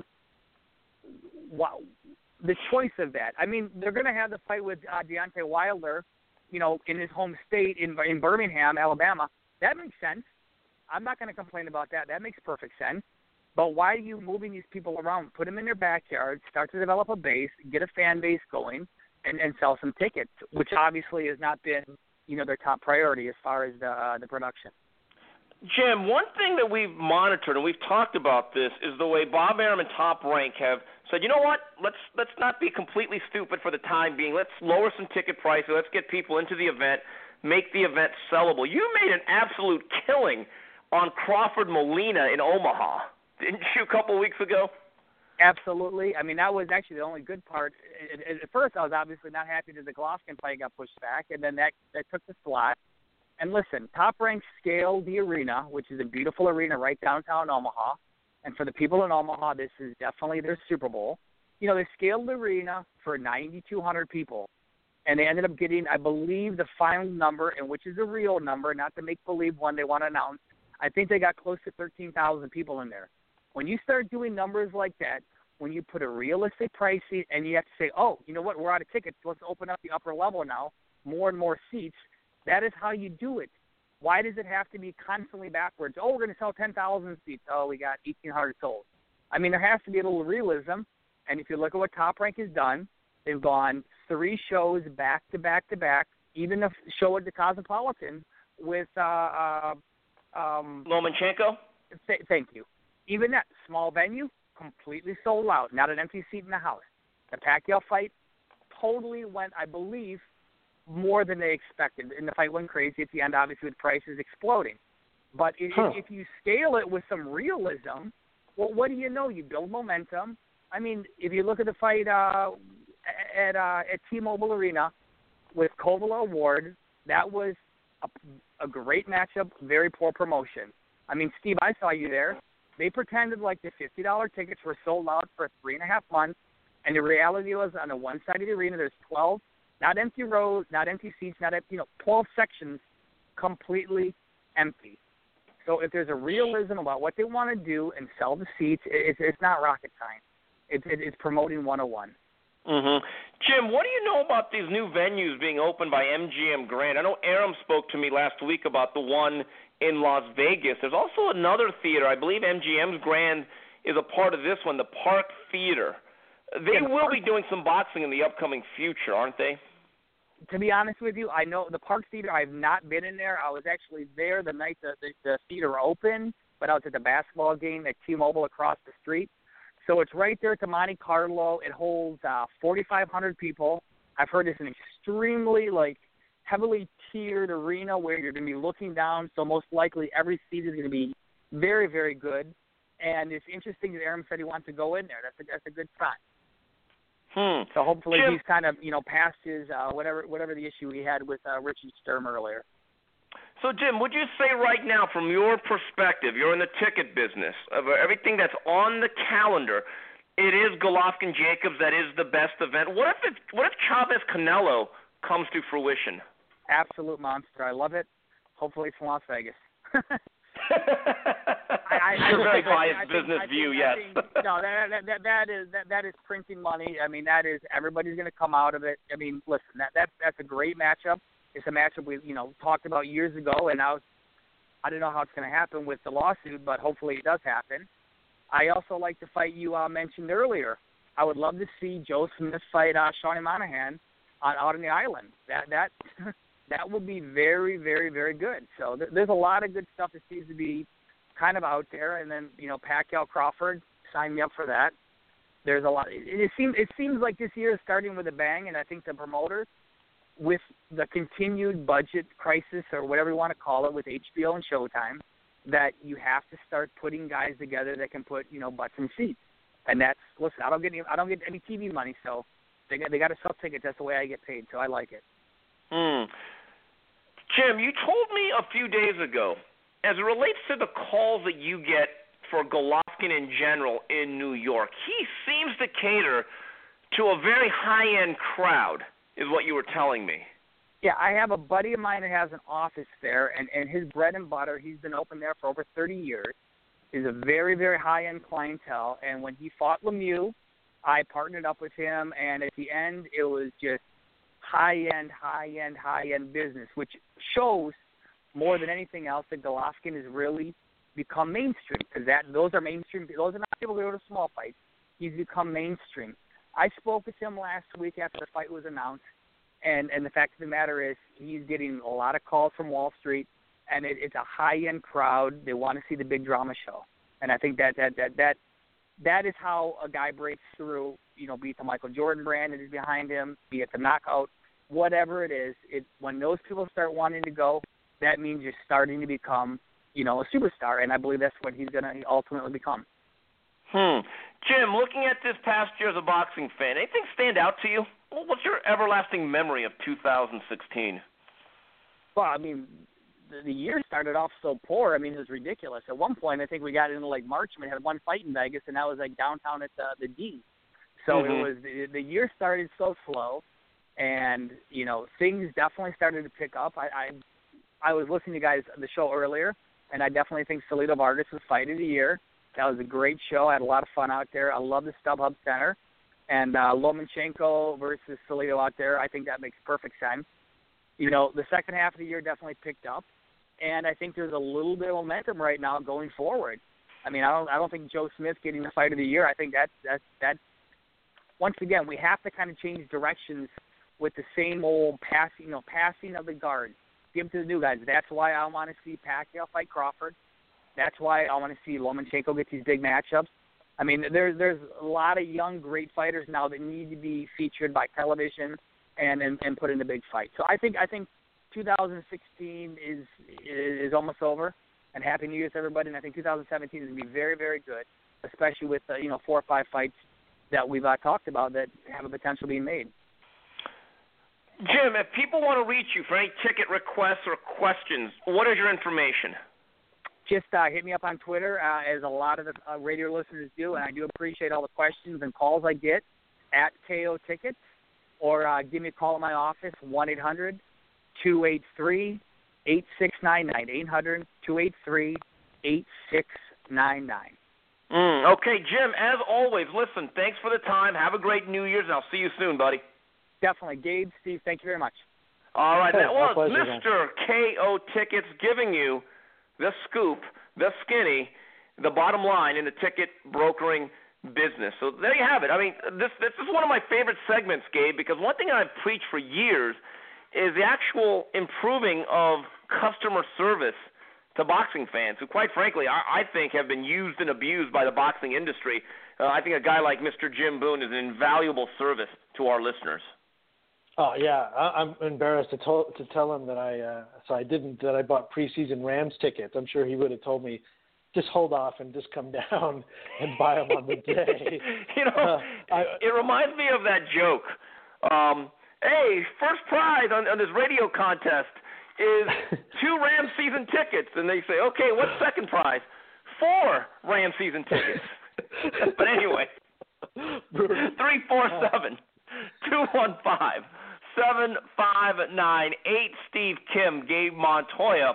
[SPEAKER 9] why, the choice of that. I mean, they're going to have the fight with uh, Deontay Wilder, you know, in his home state in in Birmingham, Alabama. That makes sense. I'm not going to complain about that. That makes perfect sense. But why are you moving these people around? Put them in their backyard, start to develop a base, get a fan base going, and, and sell some tickets, which obviously has not been, you know, their top priority as far as the uh, the production.
[SPEAKER 3] Jim, one thing that we've monitored and we've talked about this is the way Bob Arum and Top Rank have said, you know what, let's let's not be completely stupid for the time being. Let's lower some ticket prices. Let's get people into the event, make the event sellable. You made an absolute killing on Crawford Molina in Omaha, didn't you, a couple weeks ago?
[SPEAKER 9] Absolutely. I mean, that was actually the only good part. At, at first, I was obviously not happy that the Golovkin fight got pushed back, and then that, that took the slot. And listen, Top Rank scaled the arena, which is a beautiful arena right downtown Omaha. And for the people in Omaha, this is definitely their Super Bowl. You know, they scaled the arena for ninety-two hundred people. And they ended up getting, I believe, the final number, and which is a real number, not the make-believe one they want to announce. I think they got close to thirteen thousand people in there. When you start doing numbers like that, when you put a realistic pricing and you have to say, oh, you know what, we're out of tickets, let's open up the upper level now, more and more seats, that is how you do it. Why does it have to be constantly backwards? Oh, we're going to sell ten thousand seats. Oh, we got eighteen hundred sold. I mean, there has to be a little realism. And if you look at what Top Rank has done, they've gone three shows back to back to back, even a show at the Cosmopolitan with uh, uh, um,
[SPEAKER 3] Lomachenko?
[SPEAKER 9] Th- thank you. Even that small venue, completely sold out, not an empty seat in the house. The Pacquiao fight totally went, I believe, more than they expected. And the fight went crazy at the end, obviously, with prices exploding. But if, huh. if you scale it with some realism, well, what do you know? You build momentum. I mean, if you look at the fight uh, at uh, at T-Mobile Arena with Kovalev Ward, that was a, a great matchup, very poor promotion. I mean, Steve, I saw you there. They pretended like the fifty dollars tickets were sold out for three and a half months, and the reality was on the one side of the arena, there's twelve, not empty rows, not empty seats, not empty, you know, twelve sections completely empty. So if there's a realism about what they want to do and sell the seats, it's, it's not rocket science. It's, it's promoting one oh one.
[SPEAKER 3] Mm-hmm. Jim, what do you know about these new venues being opened by M G M Grand? I know Arum spoke to me last week about the one in Las Vegas. There's also another theater. I believe M G M's Grand is a part of this one, the Park Theater. They
[SPEAKER 9] yeah,
[SPEAKER 3] will be doing some boxing in the upcoming future, aren't they?
[SPEAKER 9] To be honest with you, I know the Park Theater, I've not been in there. I was actually there the night the, the, the theater opened, but I was at the basketball game at T-Mobile across the street. So it's right there to Monte Carlo. It holds uh, forty-five hundred people. I've heard it's an extremely, like, heavily tiered arena where you're going to be looking down, so most likely every seat is going to be very, very good. And it's interesting that Arum said he wants to go in there. That's a, that's a good sign.
[SPEAKER 3] Hmm.
[SPEAKER 9] So hopefully
[SPEAKER 3] Jim,
[SPEAKER 9] he's kind of, you know, past his uh, whatever whatever the issue he had with uh, Richard Sturm earlier.
[SPEAKER 3] So, Jim, would you say right now, from your perspective, you're in the ticket business, of everything that's on the calendar, it is Golovkin-Jacobs that is the best event. What if it, what if Chavez-Canelo comes to fruition?
[SPEAKER 9] Absolute monster. I love it. Hopefully it's in Las Vegas. I, I,
[SPEAKER 3] You're very
[SPEAKER 9] I,
[SPEAKER 3] biased
[SPEAKER 9] I think,
[SPEAKER 3] business
[SPEAKER 9] I think,
[SPEAKER 3] view,
[SPEAKER 9] I
[SPEAKER 3] yes.
[SPEAKER 9] think, no, that, that that that is that, that is printing money. I mean, that is everybody's going to come out of it. I mean, listen, that that's that's a great matchup. It's a matchup we you know talked about years ago, and now I don't know how it's going to happen with the lawsuit, but hopefully it does happen. I also like the fight you uh, mentioned earlier. I would love to see Joe Smith fight uh, Shawnee Monahan on, out on the island. That that that would be very, very, very good. So th- there's a lot of good stuff that seems to be kind of out there. And then, you know, Pacquiao Crawford, sign me up for that. There's a lot. It, it seems it seems like this year is starting with a bang, and I think the promoters, with the continued budget crisis or whatever you want to call it with H B O and Showtime, that you have to start putting guys together that can put, you know, butts in seats. And that's, listen, I don't get any, I don't get any T V money, so they got, they got to sell tickets. That's the way I get paid, so I like it.
[SPEAKER 3] Mm. Jim, you told me a few days ago, as it relates to the calls that you get for Golovkin in general in New York, he seems to cater to a very high-end crowd, is what you were telling me.
[SPEAKER 9] Yeah, I have a buddy of mine that has an office there, and, and his bread and butter, he's been open there for over thirty years. He's a very, very high-end clientele, and when he fought Lemieux, I partnered up with him, and at the end, it was just high-end, high-end, high-end business, which shows more than anything else that Golovkin has really become mainstream, because that those are mainstream. Those are not people who go to small fights. He's become mainstream. I spoke with him last week after the fight was announced, and, and the fact of the matter is he's getting a lot of calls from Wall Street, and it, it's a high-end crowd. They want to see the big drama show, and I think that that that that that is how a guy breaks through. You know, be it the Michael Jordan brand that is behind him, be it the knockout, whatever it is. It when those people start wanting to go, that means you're starting to become, you know, a superstar, and I believe that's what he's going to ultimately become.
[SPEAKER 3] Hmm. Jim, looking at this past year as a boxing fan, anything stand out to you? What's your everlasting memory of two thousand sixteen?
[SPEAKER 9] Well, I mean, the, the year started off so poor. I mean, it was ridiculous. At one point, I think we got into like March and we had one fight in Vegas, and that was like downtown at the, the D. So
[SPEAKER 3] mm-hmm.
[SPEAKER 9] it was the, the year started so slow, and you know things definitely started to pick up. I I, I was listening to you guys the show earlier, and I definitely think Salido Vargas was fight of the year. That was a great show. I had a lot of fun out there. I love the StubHub Center. And uh, Lomachenko versus Salido out there, I think that makes perfect sense. You know, the second half of the year definitely picked up. And I think there's a little bit of momentum right now going forward. I mean, I don't I don't think Joe Smith getting the fight of the year, I think that's, that's, that's once again, we have to kind of change directions with the same old passing, you know, passing of the guard. Give to the new guys. That's why I want to see Pacquiao fight Crawford. That's why I want to see Lomachenko get these big matchups. I mean, there's there's a lot of young, great fighters now that need to be featured by television and, and, and put in a big fight. So I think I think two thousand sixteen is is almost over. And Happy New Year to everybody. And I think two thousand seventeen is going to be very, very good, especially with uh, you know four or five fights that we've uh, talked about that have a potential being made.
[SPEAKER 3] Jim, if people want to reach you for any ticket requests or questions, what is your information?
[SPEAKER 9] Just uh, hit me up on Twitter, uh, as a lot of the uh, radio listeners do, and I do appreciate all the questions and calls I get at K O Tickets, or uh, give me a call at my office, one eight hundred two eight three eight six nine nine, eight hundred two eight three eight six nine nine.
[SPEAKER 3] Mm, okay, Jim, as always, listen, thanks for the time. Have a great New Year's, and I'll see you soon, buddy.
[SPEAKER 9] Definitely. Gabe, Steve, thank you very much.
[SPEAKER 3] All right,
[SPEAKER 4] hey,
[SPEAKER 3] that was
[SPEAKER 4] pleasure,
[SPEAKER 3] Mister K O Tickets giving you the scoop, the skinny, the bottom line in the ticket brokering business. So there you have it. I mean, this this is one of my favorite segments, Gabe, because one thing I've preached for years is the actual improving of customer service to boxing fans who, quite frankly, I, I think have been used and abused by the boxing industry. Uh, I think a guy like Mister Jim Boone is an invaluable service to our listeners.
[SPEAKER 4] Oh yeah, I, I'm embarrassed to, to to tell him that I uh, so I didn't that I bought preseason Rams tickets. I'm sure he would have told me, just hold off and just come down and buy them on the day.
[SPEAKER 3] you know, uh, I, it reminds me of that joke. Um, hey, first prize on, on this radio contest is two Rams season tickets, and they say, okay, what's second prize? Four Rams season tickets. But anyway, three four seven two one five seven five nine eight. Steve Kim, Gabe Montoya.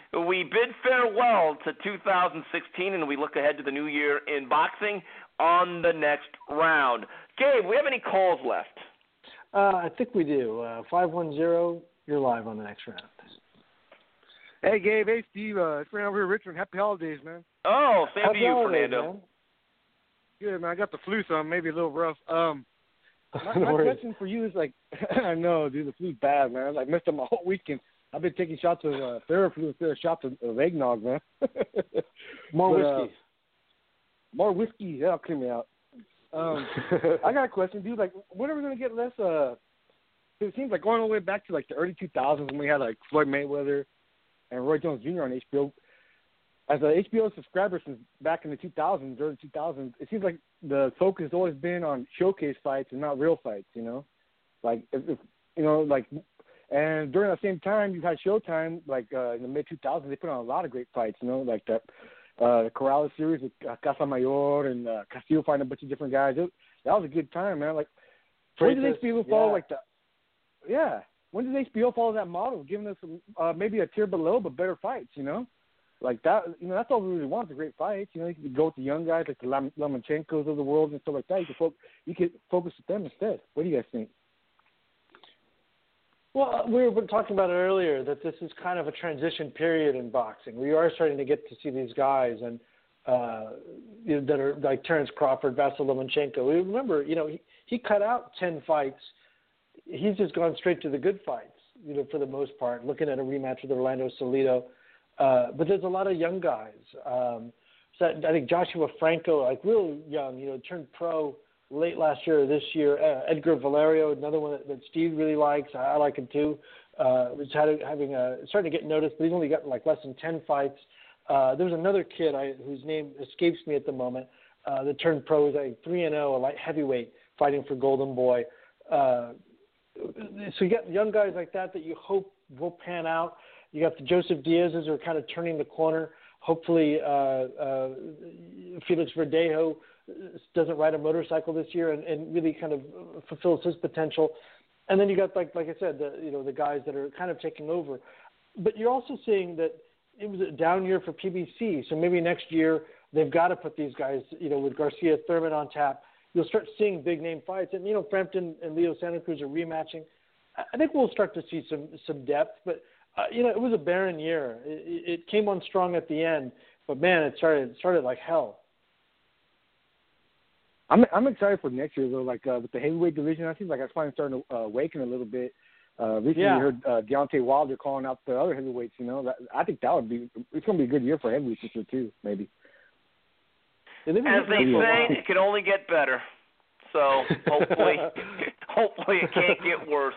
[SPEAKER 3] we bid farewell to two thousand sixteen, and we look ahead to the new year in boxing on the next round. Gabe, we have any calls left?
[SPEAKER 4] Uh, I think we do. Uh, five one zero, you're live on the next round.
[SPEAKER 10] Hey, Gabe. Hey, Steve. Uh, it's Fernando over here, Richmond. Happy holidays, man.
[SPEAKER 3] Oh, same
[SPEAKER 4] Happy
[SPEAKER 3] to you,
[SPEAKER 4] holidays,
[SPEAKER 3] Fernando.
[SPEAKER 4] man.
[SPEAKER 10] Good, man. I got the flu, so I'm maybe a little rough. Um, my,
[SPEAKER 4] No
[SPEAKER 10] my
[SPEAKER 4] worries.
[SPEAKER 10] question for you is, like, I know, dude, the flu's bad, man. I missed it my whole weekend. I've been taking shots of uh, Theraflu instead of shots of, of eggnog, man.
[SPEAKER 4] More
[SPEAKER 10] But, uh,
[SPEAKER 4] whiskey.
[SPEAKER 10] more whiskey. That'll clear me out. Um, I got a question, dude. Like, when are we going to get less uh, – it seems like going all the way back to, like, the early two thousands when we had, like, Floyd Mayweather and Roy Jones Junior on H B O. As an H B O subscriber since back in the two thousands, early two thousands, it seems like the focus has always been on showcase fights and not real fights, you know? Like, if, if you know, like – and during that same time, you had Showtime, like uh, in the mid two thousands, they put on a lot of great fights, you know, like that uh, the Corrales series with uh, Casamayor and uh, Castillo fighting a bunch of different guys. It, that was a good time, man. Like, when did H B O follow
[SPEAKER 4] yeah.
[SPEAKER 10] like that? Yeah. When did H B O follow that model, giving us uh, maybe a tier below but better fights, you know? Like that, you know, that's all we really want, the great fights. You know, you could go with the young guys like the Lam- Lomachenko's of the world and stuff like that. You could, fo- you could focus with them instead. What do you guys think?
[SPEAKER 4] Well, we were talking about it earlier that this is kind of a transition period in boxing. We are starting to get to see these guys and uh, you know, that are like Terrence Crawford, Vasyl Lomachenko. We remember, you know, he, he cut out ten fights. He's just gone straight to the good fights, you know, for the most part, looking at a rematch with Orlando Salido. Uh, but there's a lot of young guys. Um, so I think Joshua Franco, like real young, you know, turned pro late last year or this year. Uh, Edgar Valerio, another one that, that Steve really likes. I, I like him too. Uh, was had, having a, starting to get noticed, but he's only got like less than ten fights. Uh, there was another kid I, whose name escapes me at the moment uh, that turned pro. He's like three and zero, a light heavyweight, fighting for Golden Boy. Uh, so you got young guys like that that you hope will pan out. You got the Joseph Diaz's who are kind of turning the corner. Hopefully, uh, uh, Felix Verdejo doesn't ride a motorcycle this year and, and really kind of fulfills his potential. And then you got, like like I said, the you know the guys that are kind of taking over. But you're also seeing that it was a down year for P B C. So maybe next year they've got to put these guys, you know, with Garcia Thurman on tap. You'll start seeing big name fights. And, you know, Frampton and Leo Santa Cruz are rematching. I think we'll start to see some, some depth. But, uh, you know, it was a barren year. It, it came on strong at the end. But, man, it started, it started like hell.
[SPEAKER 10] I'm I'm excited for next year though. Like uh, with the heavyweight division, I think like it's finally starting to uh, awaken a little bit. Uh, recently,
[SPEAKER 4] Yeah.
[SPEAKER 10] you heard uh, Deontay Wilder calling out the other heavyweights. You know, that, I think that would be it's going to be a good year for heavyweights this year too. Maybe.
[SPEAKER 3] As they say, it can only get better. So hopefully, hopefully it can't get worse.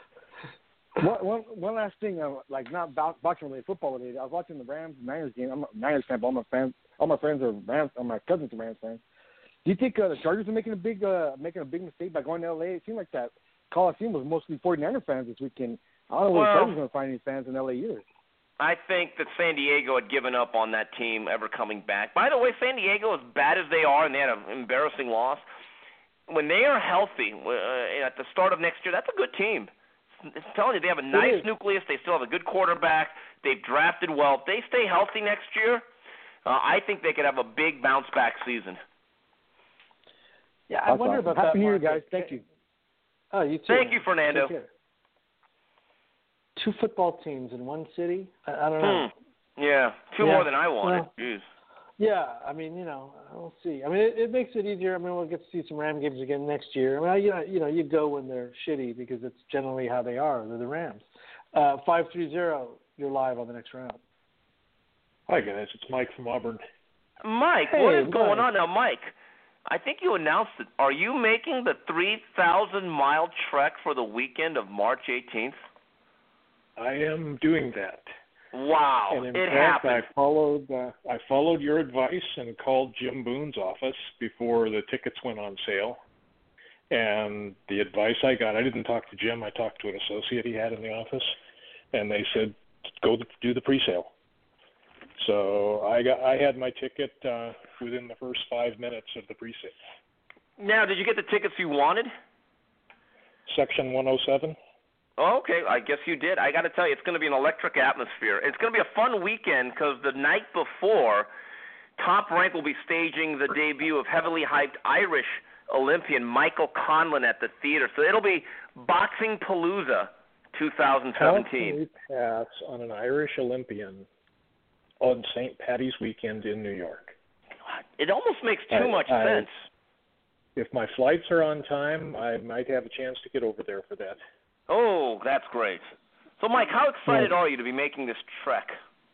[SPEAKER 10] One, one, one last thing, uh, like not bo- boxing related, football related. I was watching the Rams Niners game. I'm a Niners fan, but all my fans, all my friends are Rams. All my cousins are Rams fans. Do you think uh, the Chargers are making a big uh, making a big mistake by going to L A? It seemed like that Coliseum was mostly forty-niner fans this weekend. I don't know whether
[SPEAKER 3] Well,
[SPEAKER 10] the Chargers are going to find any fans in L A either.
[SPEAKER 3] I think that San Diego had given up on that team ever coming back. By the way, San Diego, as bad as they are, and they had an embarrassing loss, when they are healthy uh, at the start of next year, that's a good team. It's telling you, they have a nice nucleus. They still have a good quarterback. They've drafted well. If they stay healthy next year, uh, I think they could have a big bounce-back season.
[SPEAKER 4] Yeah, I
[SPEAKER 10] That's
[SPEAKER 4] wonder
[SPEAKER 10] awesome.
[SPEAKER 4] about that.
[SPEAKER 10] Happy New Year,
[SPEAKER 4] market.
[SPEAKER 10] guys. Thank you.
[SPEAKER 4] Oh, you too.
[SPEAKER 3] Thank you, Fernando.
[SPEAKER 4] Take care. Two football teams in one city? I, I don't know.
[SPEAKER 3] Hmm. Yeah, two
[SPEAKER 4] Yeah.
[SPEAKER 3] more than I wanted.
[SPEAKER 4] Well,
[SPEAKER 3] Jeez.
[SPEAKER 4] Yeah, I mean, you know, we'll see. I mean, it, it makes it easier. I mean, we'll get to see some Ram games again next year. I mean, you know, you know, you go when they're shitty because it's generally how they are. They're the Rams. Uh, five three zero, you're live on the next round.
[SPEAKER 11] Hi, guys. It's Mike from Auburn.
[SPEAKER 3] Mike,
[SPEAKER 4] Hey,
[SPEAKER 3] what is going
[SPEAKER 4] Mike.
[SPEAKER 3] on now, Mike? I think you announced it. Are you making the three thousand mile trek for the weekend of March eighteenth?
[SPEAKER 11] I am doing that.
[SPEAKER 3] Wow,
[SPEAKER 11] and in
[SPEAKER 3] it
[SPEAKER 11] fact,
[SPEAKER 3] happened.
[SPEAKER 11] I followed uh, I followed your advice and called Jim Boone's office before the tickets went on sale. And the advice I got, I didn't talk to Jim. I talked to an associate he had in the office, and they said, "Go do the pre-sale." So I got I had my ticket uh, within the first five minutes of the pre-sale.
[SPEAKER 3] Now, did you get the tickets you wanted?
[SPEAKER 11] Section one oh seven.
[SPEAKER 3] Oh, okay, I guess you did. I got to tell you, it's going to be an electric atmosphere. It's going to be a fun weekend because the night before, Top Rank will be staging the debut of heavily hyped Irish Olympian Michael Conlon at the theater. So it'll be Boxing Palooza twenty seventeen.
[SPEAKER 11] How can we pass on an Irish Olympian on Saint Patty's weekend in New York?
[SPEAKER 3] It almost makes too
[SPEAKER 11] I,
[SPEAKER 3] much
[SPEAKER 11] I,
[SPEAKER 3] sense.
[SPEAKER 11] If my flights are on time, I might have a chance to get over there for that.
[SPEAKER 3] Oh, that's great. So, Mike, how excited are you to be making this trek?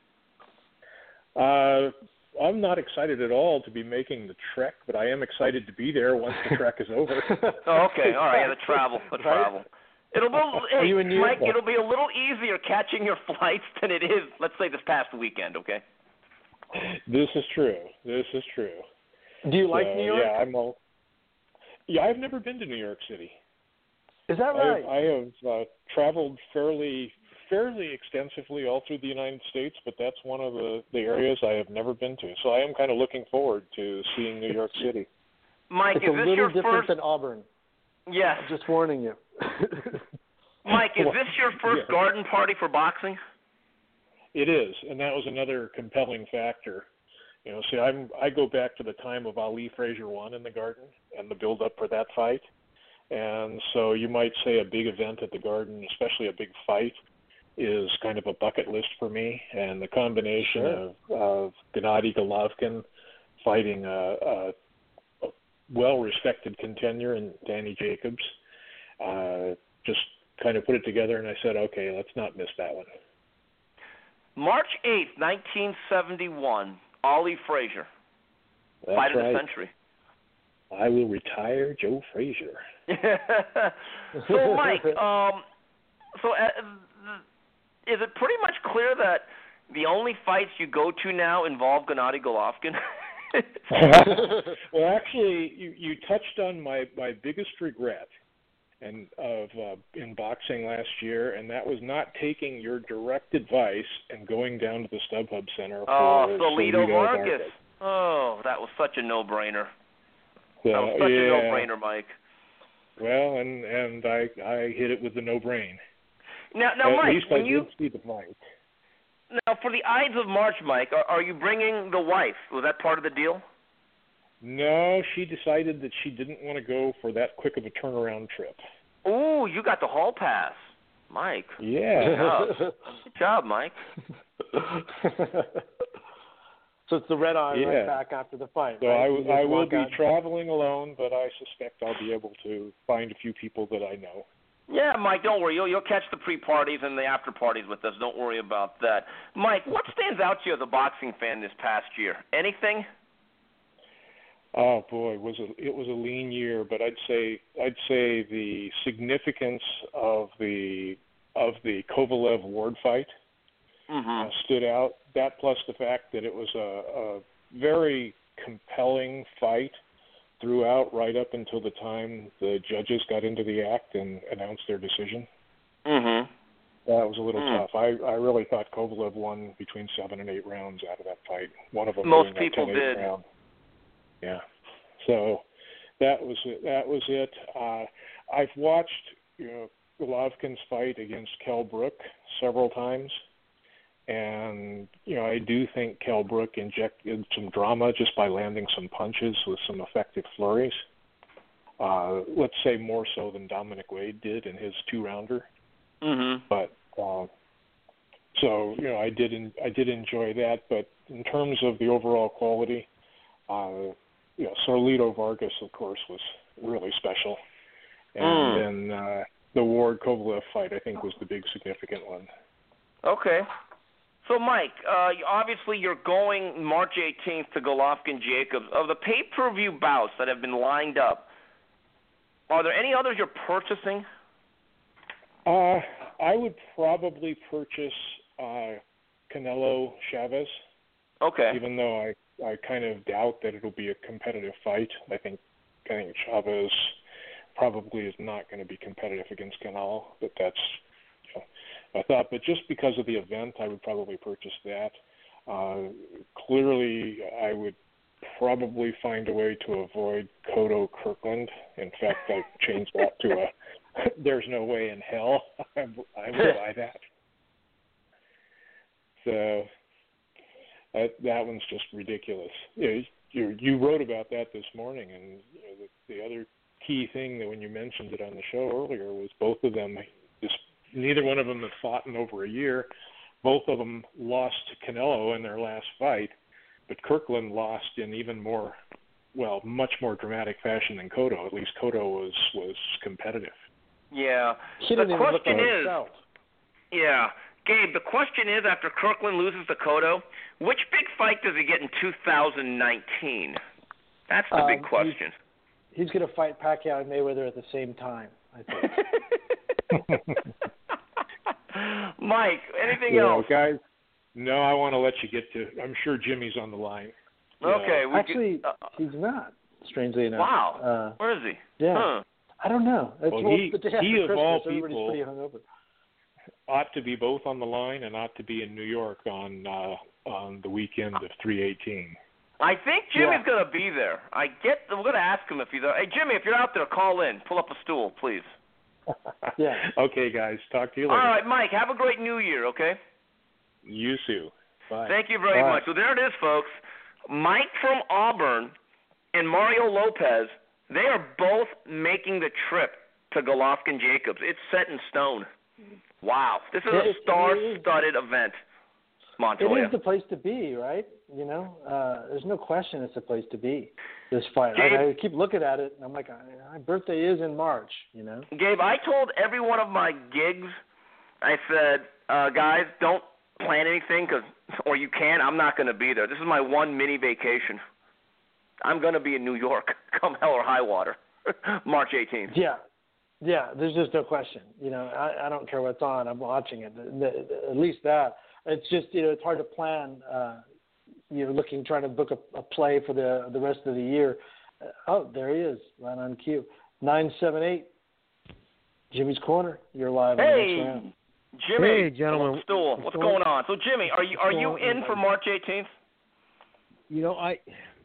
[SPEAKER 11] Uh, I'm not excited at all to be making the trek, but I am excited to be there once the trek is over.
[SPEAKER 3] Oh, okay, all right, yeah, the travel, the travel. It'll be, hey,
[SPEAKER 11] you in New
[SPEAKER 3] Mike,
[SPEAKER 11] York?
[SPEAKER 3] it'll be a little easier catching your flights than it is, let's say, this past weekend, okay?
[SPEAKER 11] This is true. This is true.
[SPEAKER 4] Do you like
[SPEAKER 11] so,
[SPEAKER 4] New York?
[SPEAKER 11] Yeah, I'm all. Yeah, I've never been to New York City.
[SPEAKER 4] Is that right?
[SPEAKER 11] I, I have uh, traveled fairly, fairly extensively all through the United States, but that's one of the, the areas I have never been to. So I am kind of looking forward to seeing New York City.
[SPEAKER 3] Mike,
[SPEAKER 4] it's
[SPEAKER 3] is
[SPEAKER 4] a
[SPEAKER 3] this
[SPEAKER 4] little
[SPEAKER 3] your
[SPEAKER 4] different
[SPEAKER 3] first?
[SPEAKER 4] than Auburn.
[SPEAKER 3] Yes.
[SPEAKER 4] Just warning you.
[SPEAKER 3] Mike, is this your first
[SPEAKER 11] Yeah.
[SPEAKER 3] garden party for boxing?
[SPEAKER 11] It is, and that was another compelling factor. You know, see, I'm I go back to the time of Ali Frazier one in the Garden and the build-up for that fight, and so you might say a big event at the Garden, especially a big fight, is kind of a bucket list for me. And the combination
[SPEAKER 4] Sure.
[SPEAKER 11] of, of Gennady Golovkin fighting a, a, a well-respected contender in Danny Jacobs, uh, just kind of put it together, and I said, okay, let's not miss that one.
[SPEAKER 3] March eighth, nineteen seventy-one, Ali Frazier,
[SPEAKER 11] That's
[SPEAKER 3] fight of
[SPEAKER 11] right.
[SPEAKER 3] the century.
[SPEAKER 11] I will retire Joe Frazier.
[SPEAKER 3] So, Mike, um, so uh, is it pretty much clear that the only fights you go to now involve Gennady Golovkin?
[SPEAKER 11] Well, actually, you, you touched on my, my biggest regret and of uh, in boxing last year, and that was not taking your direct advice and going down to the StubHub Center for
[SPEAKER 3] Oh, Salido
[SPEAKER 11] Vargas.
[SPEAKER 3] Vargas. Oh, that was such a no-brainer.
[SPEAKER 11] So,
[SPEAKER 3] That was such
[SPEAKER 11] yeah.
[SPEAKER 3] a no-brainer, Mike.
[SPEAKER 11] Well, and and I I hit it with the no-brain.
[SPEAKER 3] Now, now,
[SPEAKER 11] At
[SPEAKER 3] Mike,
[SPEAKER 11] least
[SPEAKER 3] when
[SPEAKER 11] I
[SPEAKER 3] you
[SPEAKER 11] did see the fight.
[SPEAKER 3] now for the Ides of March, Mike, are, are you bringing the wife? Was that part of the deal?
[SPEAKER 11] No, she decided that she didn't want to go for that quick of a turnaround trip.
[SPEAKER 3] Ooh, you got the hall pass, Mike.
[SPEAKER 11] Yeah.
[SPEAKER 3] Good job, Good job Mike.
[SPEAKER 4] So it's the red eye
[SPEAKER 11] Yeah.
[SPEAKER 4] right back after the fight.
[SPEAKER 11] So
[SPEAKER 4] right?
[SPEAKER 11] I,
[SPEAKER 4] You
[SPEAKER 11] w-
[SPEAKER 4] just
[SPEAKER 11] I will
[SPEAKER 4] walk
[SPEAKER 11] be
[SPEAKER 4] out.
[SPEAKER 11] traveling alone, but I suspect I'll be able to find a few people that I know.
[SPEAKER 3] Yeah, Mike, don't worry. You'll, you'll catch the pre-parties and the after-parties with us. Don't worry about that. Mike, what stands out to you as a boxing fan this past year? Anything?
[SPEAKER 11] Oh boy, was it it was a lean year, but I'd say I'd say the significance of the of the Kovalev Ward fight
[SPEAKER 3] Mm-hmm.
[SPEAKER 11] uh, stood out. That plus the fact that it was a, a very compelling fight throughout, right up until the time the judges got into the act and announced their decision.
[SPEAKER 3] Mm-hmm.
[SPEAKER 11] That was a little
[SPEAKER 3] Mm.
[SPEAKER 11] tough. I, I really thought Kovalev won between seven and eight rounds out of that fight. One of them
[SPEAKER 3] Most
[SPEAKER 11] being
[SPEAKER 3] people
[SPEAKER 11] a ten eight
[SPEAKER 3] did.
[SPEAKER 11] round. Yeah. So that was it. That was it. Uh, I've watched you know Golovkin's fight against Kell Brook several times, and you know I do think Kell Brook injected some drama just by landing some punches with some effective flurries. Uh, let's say more so than Dominic Wade did in his two-rounder.
[SPEAKER 3] Mm-hmm.
[SPEAKER 11] But uh, so you know, I did in, I did enjoy that. But in terms of the overall quality, uh, you know, Sarlito Vargas, of course, was really special, and
[SPEAKER 3] Mm.
[SPEAKER 11] then uh, the Ward Kovalev fight, I think, was the big significant one.
[SPEAKER 3] Okay. So, Mike, uh, obviously you're going March eighteenth to Golovkin Jacobs. Of the pay-per-view bouts that have been lined up, are there any others you're purchasing?
[SPEAKER 11] Uh, I would probably purchase uh, Canelo Chavez.
[SPEAKER 3] Okay.
[SPEAKER 11] Even though I, I kind of doubt that it'll be a competitive fight. I think I think Chavez probably is not going to be competitive against Canelo. But that's you know, I thought. But just because of the event, I would probably purchase that. Uh, clearly, I would probably find a way to avoid Cotto Kirkland. In fact, I changed that to a there's no way in hell I, I would buy that. So that that one's just ridiculous. You know, you, you wrote about that this morning, and you know, the, the other key thing that when you mentioned it on the show earlier was both of them, just, neither one of them have fought in over a year. Both of them lost to Canelo in their last fight, but Kirkland lost in even more, well, much more dramatic fashion than Cotto. At least Cotto was, was competitive.
[SPEAKER 3] Yeah.
[SPEAKER 4] He
[SPEAKER 3] the
[SPEAKER 4] didn't even look
[SPEAKER 3] question
[SPEAKER 4] like
[SPEAKER 3] is,
[SPEAKER 4] himself.
[SPEAKER 3] yeah, Gabe, the question is, after Kirkland loses to Cotto, which big fight does he get in two thousand nineteen? That's the
[SPEAKER 4] Um,
[SPEAKER 3] big question.
[SPEAKER 4] He's, he's going to fight Pacquiao and Mayweather at the same time, I think.
[SPEAKER 3] Mike, anything
[SPEAKER 11] yeah,
[SPEAKER 3] else?
[SPEAKER 11] Guys, no, I want to let you get to, I'm sure Jimmy's on the line.
[SPEAKER 3] Okay. We
[SPEAKER 4] Actually,
[SPEAKER 3] could, uh,
[SPEAKER 4] he's not, strangely enough.
[SPEAKER 3] wow.
[SPEAKER 4] Uh,
[SPEAKER 3] Where is he?
[SPEAKER 4] yeah.
[SPEAKER 3] Huh.
[SPEAKER 4] I don't know. It's
[SPEAKER 11] Well,
[SPEAKER 4] well,
[SPEAKER 11] he-
[SPEAKER 4] the day after
[SPEAKER 11] he of
[SPEAKER 4] Christmas.
[SPEAKER 11] all
[SPEAKER 4] Everybody's
[SPEAKER 11] people-
[SPEAKER 4] pretty hungover.
[SPEAKER 11] Ought to be both on the line and ought to be in New York on uh, on the weekend of three eighteen.
[SPEAKER 3] I think Jimmy's
[SPEAKER 4] Yeah.
[SPEAKER 3] going to be there. I get. We're going to ask him if he's. Hey, Jimmy, if you're out there, call in. Pull up a stool, please.
[SPEAKER 4] Yeah.
[SPEAKER 11] Okay, guys. Talk to you
[SPEAKER 3] All
[SPEAKER 11] later.
[SPEAKER 3] right, Mike. Have a great New Year. Okay.
[SPEAKER 11] You too. Bye.
[SPEAKER 3] Thank you very
[SPEAKER 4] All
[SPEAKER 3] much.
[SPEAKER 4] right.
[SPEAKER 3] So there it is, folks. Mike from Auburn and Mario Lopez. They are both making the trip to Golovkin Jacobs. It's set in stone. Wow. This is
[SPEAKER 4] Yeah,
[SPEAKER 3] a
[SPEAKER 4] it-
[SPEAKER 3] star-studded event, Montoya.
[SPEAKER 4] It is the place to be, right? You know, uh, there's no question it's the place to be, this fight.
[SPEAKER 3] Gabe-
[SPEAKER 4] I, I keep looking at it, and I'm like, my birthday is in March, you know?
[SPEAKER 3] Gabe, I told every one of my gigs, I said, uh, guys, don't plan anything, 'cause, or you can. I'm not going to be there. This is my one mini vacation. I'm going to be in New York, come hell or high water, March eighteenth.
[SPEAKER 4] Yeah. Yeah, there's just no question. You know, I, I don't care what's on. I'm watching it. The, the, at least that. It's just, you know, it's hard to plan. Uh, you're looking, trying to book a, a play for the the rest of the year. Uh, oh, there he is, right on cue. nine seven eight, Jimmy's Corner. You're live on the next
[SPEAKER 3] Hey,
[SPEAKER 4] round.
[SPEAKER 3] Jimmy.
[SPEAKER 6] Hey, gentlemen.
[SPEAKER 3] Stool. What's going on? So, Jimmy, are you are you in for March eighteenth?
[SPEAKER 6] You know, I,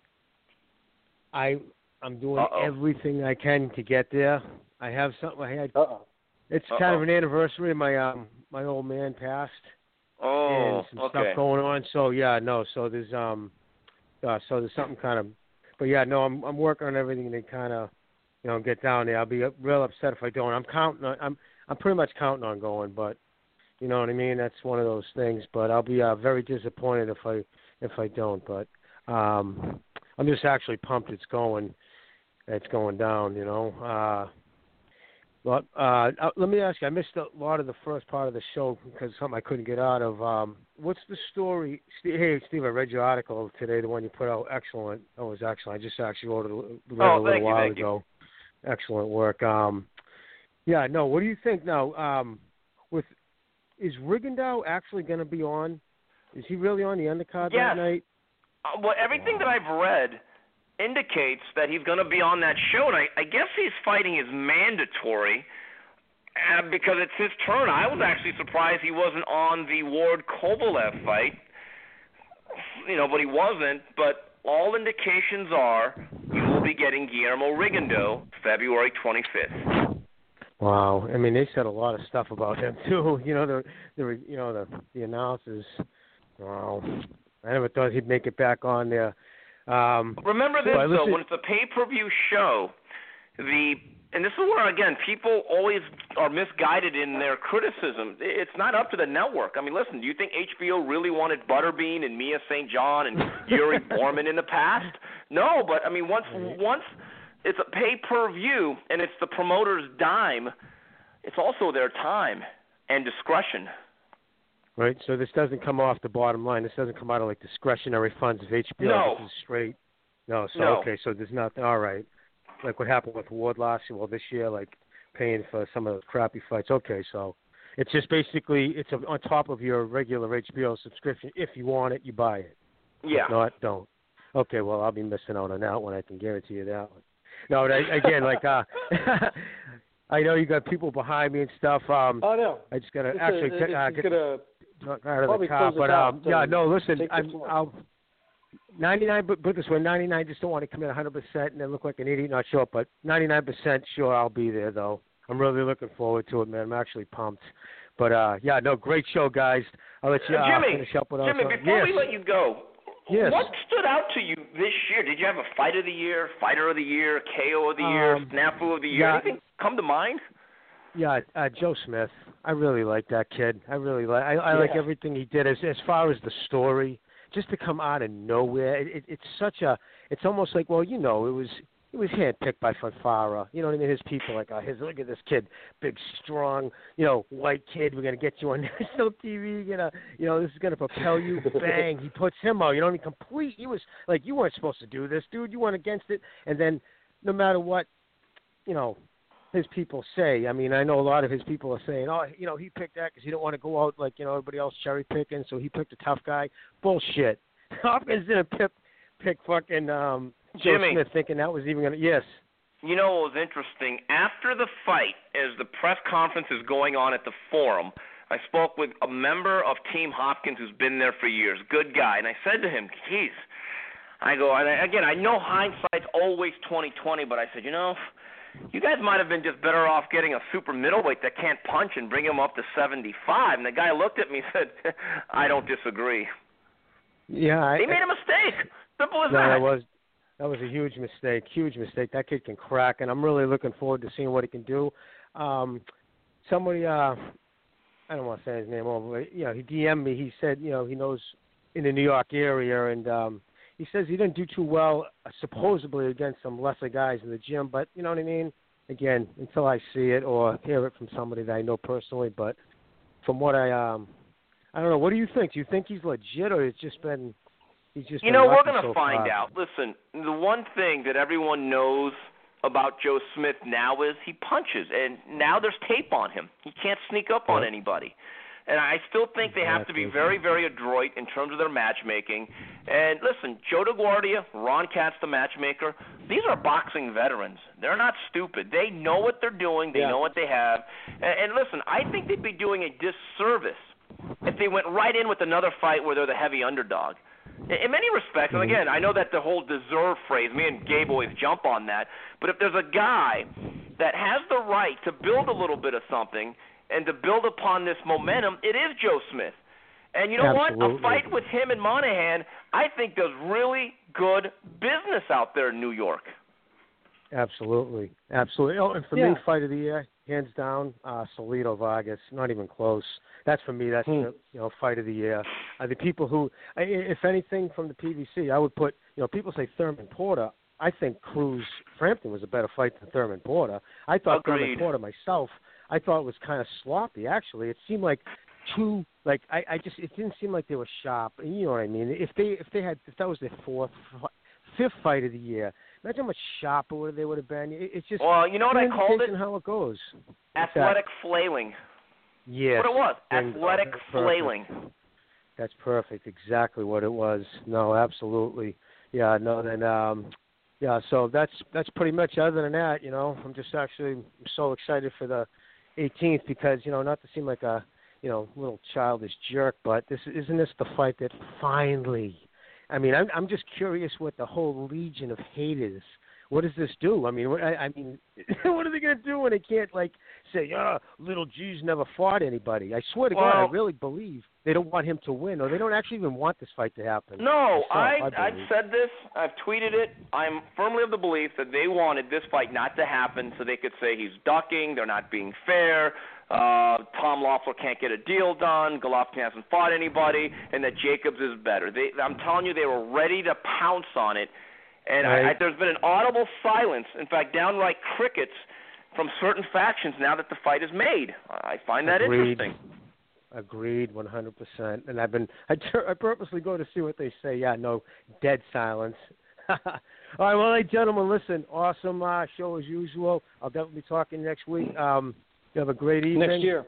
[SPEAKER 6] I, I'm doing
[SPEAKER 3] Uh-oh.
[SPEAKER 6] everything I can to get there. I have something. I had.
[SPEAKER 4] Uh-oh.
[SPEAKER 6] It's
[SPEAKER 3] Uh-oh.
[SPEAKER 6] kind of an anniversary. My um, my old man passed.
[SPEAKER 3] Oh,
[SPEAKER 6] and some
[SPEAKER 3] okay.
[SPEAKER 6] stuff going on. So yeah, no. So there's um, uh, so there's something kind of, but yeah, no. I'm I'm working on everything to kind of, you know, get down there. I'll be real upset if I don't. I'm counting on. I'm I'm pretty much counting on going, but you know what I mean. That's one of those things. But I'll be uh, very disappointed if I if I don't. But um, I'm just actually pumped. It's going. It's going down. You know. Uh, Well, uh, uh, let me ask you. I missed a lot of the first part of the show because of something I couldn't get out of. Um, what's the story? Steve, hey, Steve, I read your article today, the one you put out. Excellent. Oh, it was excellent. I just actually wrote it, read
[SPEAKER 3] Oh,
[SPEAKER 6] it a little
[SPEAKER 3] thank you,
[SPEAKER 6] while
[SPEAKER 3] thank you.
[SPEAKER 6] ago. Excellent work. Um, yeah, no. What do you think now? Um, with is Rigondeaux actually going to be on? Is he really on the undercard
[SPEAKER 3] Yes.
[SPEAKER 6] that night?
[SPEAKER 3] Uh, well, everything that I've read indicates that he's going to be on that show, and I, I guess his fighting is mandatory uh, because it's his turn. I was actually surprised he wasn't on the Ward Kovalev fight, you know, but he wasn't. But all indications are you will be getting Guillermo Rigondeaux February twenty-fifth.
[SPEAKER 6] Wow. I mean, they said a lot of stuff about him too. You know, the the you know the the announcers. Wow. I never thought he'd make it back on there. Um,
[SPEAKER 3] Remember this,
[SPEAKER 6] so I
[SPEAKER 3] though,
[SPEAKER 6] listened-
[SPEAKER 3] when it's a pay-per-view show, the and this is where, again, people always are misguided in their criticism. It's not up to the network. I mean, listen, do you think H B O really wanted Butterbean and Mia Saint John and Yuri Borman in the past? No, but, I mean, once once it's a pay-per-view and it's the promoter's dime, it's also their time and discretion.
[SPEAKER 6] Right, so this doesn't come off the bottom line. This doesn't come out of like discretionary funds of H B O.
[SPEAKER 3] No.
[SPEAKER 6] This is straight. No, so
[SPEAKER 3] No.
[SPEAKER 6] okay, so there's nothing. All right, like what happened with Ward last year. Well, this year, like paying for some of the crappy fights. Okay, so it's just basically it's on top of your regular H B O subscription. If you want it, you buy it.
[SPEAKER 3] Yeah.
[SPEAKER 6] If not, don't. Okay, well, I'll be missing out on that one. I can guarantee you that one. No, but I, again, like uh, I know you got people behind me and stuff. Um,
[SPEAKER 4] Oh, no.
[SPEAKER 6] I just gotta
[SPEAKER 4] It's
[SPEAKER 6] actually
[SPEAKER 4] a,
[SPEAKER 6] get, uh,
[SPEAKER 4] it's
[SPEAKER 6] get
[SPEAKER 4] gonna
[SPEAKER 6] out of the
[SPEAKER 4] probably
[SPEAKER 6] car.
[SPEAKER 4] close
[SPEAKER 6] But
[SPEAKER 4] us out,
[SPEAKER 6] um,
[SPEAKER 4] so
[SPEAKER 6] yeah, no, listen,
[SPEAKER 4] take the
[SPEAKER 6] I'm
[SPEAKER 4] floor.
[SPEAKER 6] I'll ninety-nine. But put it this way, ninety-nine. Just don't want to commit one hundred percent and then look like an idiot. Not sure, but ninety-nine percent sure I'll be there though.
[SPEAKER 12] I'm really looking forward to it, man. I'm actually pumped. But uh, yeah, no, great show, guys. I'll let you uh,
[SPEAKER 3] Jimmy,
[SPEAKER 12] finish up with us.
[SPEAKER 3] Jimmy, before
[SPEAKER 12] yes.
[SPEAKER 3] we let you go,
[SPEAKER 12] yes.
[SPEAKER 3] what stood out to you this year? Did you have a fight of the year, fighter of the year, K O of the year,
[SPEAKER 12] um,
[SPEAKER 3] snafu of the year?
[SPEAKER 12] yeah,
[SPEAKER 3] Anything come to mind?
[SPEAKER 12] Yeah, uh, Joe Smith. I really like that kid. I really like. I, I
[SPEAKER 4] yeah.
[SPEAKER 12] like everything he did. As as far as the story, just to come out of nowhere, it, it, it's such a. It's almost like, well, you know, it was. He was handpicked by Fanfara. You know what I mean? His people like, oh, his, look at this kid, big, strong, you know, white kid. We're gonna get you on national T V. You're gonna, you know, this is gonna propel you. Bang! He puts him out. You know what I mean? Complete. He was like, you weren't supposed to do this, dude. You went against it. And then, no matter what, you know, his people say. I mean, I know a lot of his people are saying, oh, you know, he picked that because he didn't want to go out like you know everybody else cherry picking, so he picked a tough guy. Bullshit. Hopkins didn't pick pick fucking. Um, Joe
[SPEAKER 3] Jimmy,
[SPEAKER 12] Smith thinking that was even going to, yes.
[SPEAKER 3] You know what was interesting? After the fight, as the press conference is going on at the forum, I spoke with a member of Team Hopkins who's been there for years, good guy, and I said to him, geez, I go, and I, again, I know hindsight's always twenty twenty, but I said, you know, you guys might have been just better off getting a super middleweight that can't punch and bring him up to seventy-five. And the guy looked at me and said, I don't disagree.
[SPEAKER 12] Yeah. I,
[SPEAKER 3] they made a mistake. Simple as
[SPEAKER 12] no,
[SPEAKER 3] that.
[SPEAKER 12] that was That was a huge mistake, huge mistake. That kid can crack, and I'm really looking forward to seeing what he can do. Um, somebody, uh, I don't want to say his name over, but, you know, he D M'd me. He said, you know, he knows in the New York area, and um, he says he didn't do too well, uh, supposedly, against some lesser guys in the gym. But, you know what I mean? Again, until I see it or hear it from somebody that I know personally. But from what I, um, I don't know. What do you think? Do you think he's legit, or it's just been...
[SPEAKER 3] You know, we're going to
[SPEAKER 12] so
[SPEAKER 3] find
[SPEAKER 12] far.
[SPEAKER 3] out. Listen, the one thing that everyone knows about Joe Smith now is he punches, and now there's tape on him. He can't sneak up on anybody. And I still think they have to be very, very adroit in terms of their matchmaking. And listen, Joe DeGuardia, Ron Katz, the matchmaker, these are boxing veterans. They're not stupid. They know what they're doing. They
[SPEAKER 4] yeah.
[SPEAKER 3] know what they have. And, and listen, I think they'd be doing a disservice if they went right in with another fight where they're the heavy underdog. In many respects, and again, I know that the whole deserve phrase, me and Gabe always jump on that, but if there's a guy that has the right to build a little bit of something and to build upon this momentum, it is Joe Smith. And you know
[SPEAKER 12] Absolutely.
[SPEAKER 3] what? A fight with him and Monahan, I think does really good business out there in New York.
[SPEAKER 12] Absolutely. Absolutely. Oh, and for
[SPEAKER 4] yeah.
[SPEAKER 12] me, fight of the year, hands down, uh, Salido Vargas, not even close. That's for me. That's
[SPEAKER 4] hmm.
[SPEAKER 12] the you know fight of the year. Uh, the people who, if anything, from the P V C, I would put. You know, people say Thurman Porter. I think Cruz Frampton was a better fight than Thurman Porter. I thought
[SPEAKER 3] Agreed.
[SPEAKER 12] Thurman Porter myself. I thought it was kind of sloppy. Actually, it seemed like two. Like I, I just, it didn't seem like they were sharp. You know what I mean? If they, if they had, if that was their fourth, fifth fight of the year, imagine how much sharper they would have been. It, it's just.
[SPEAKER 3] Well, you know what I called it?
[SPEAKER 12] How it goes.
[SPEAKER 3] Athletic flailing.
[SPEAKER 12] Yes.
[SPEAKER 3] What it was,
[SPEAKER 12] And,
[SPEAKER 3] athletic
[SPEAKER 12] uh,
[SPEAKER 3] flailing.
[SPEAKER 12] That's perfect. Exactly what it was. No, absolutely. Yeah. No. Then. Um, yeah. So that's that's pretty much. Other than that, you know, I'm just actually so excited for the eighteenth because you know, not to seem like a you know little childish jerk, but this isn't this the fight that finally. I mean, I'm I'm just curious what the whole legion of hate is. What does this do? I mean, what, I, I mean, what are they going to do when they can't like say, "Oh, little G's never fought anybody"? I swear to
[SPEAKER 3] well,
[SPEAKER 12] God, I really believe they don't want him to win, or they don't actually even want this fight to happen.
[SPEAKER 3] No, I,
[SPEAKER 12] I
[SPEAKER 3] I've said this. I've tweeted it. I'm firmly of the belief that they wanted this fight not to happen so they could say he's ducking, they're not being fair, uh, Tom Loeffler can't get a deal done, Golovkin hasn't fought anybody, and that Jacobs is better. They, I'm telling you, they were ready to pounce on it. And
[SPEAKER 12] right.
[SPEAKER 3] I, I, there's been an audible silence, in fact, downright crickets from certain factions now that the fight is made. I find that
[SPEAKER 12] Agreed.
[SPEAKER 3] interesting.
[SPEAKER 12] Agreed, one hundred percent. And I've been, I, I purposely go to see what they say. Yeah, no, dead silence. All right, well, hey, gentlemen, listen, awesome uh, show as usual. I'll definitely be talking next week. Um, you have a great evening.
[SPEAKER 4] Next year.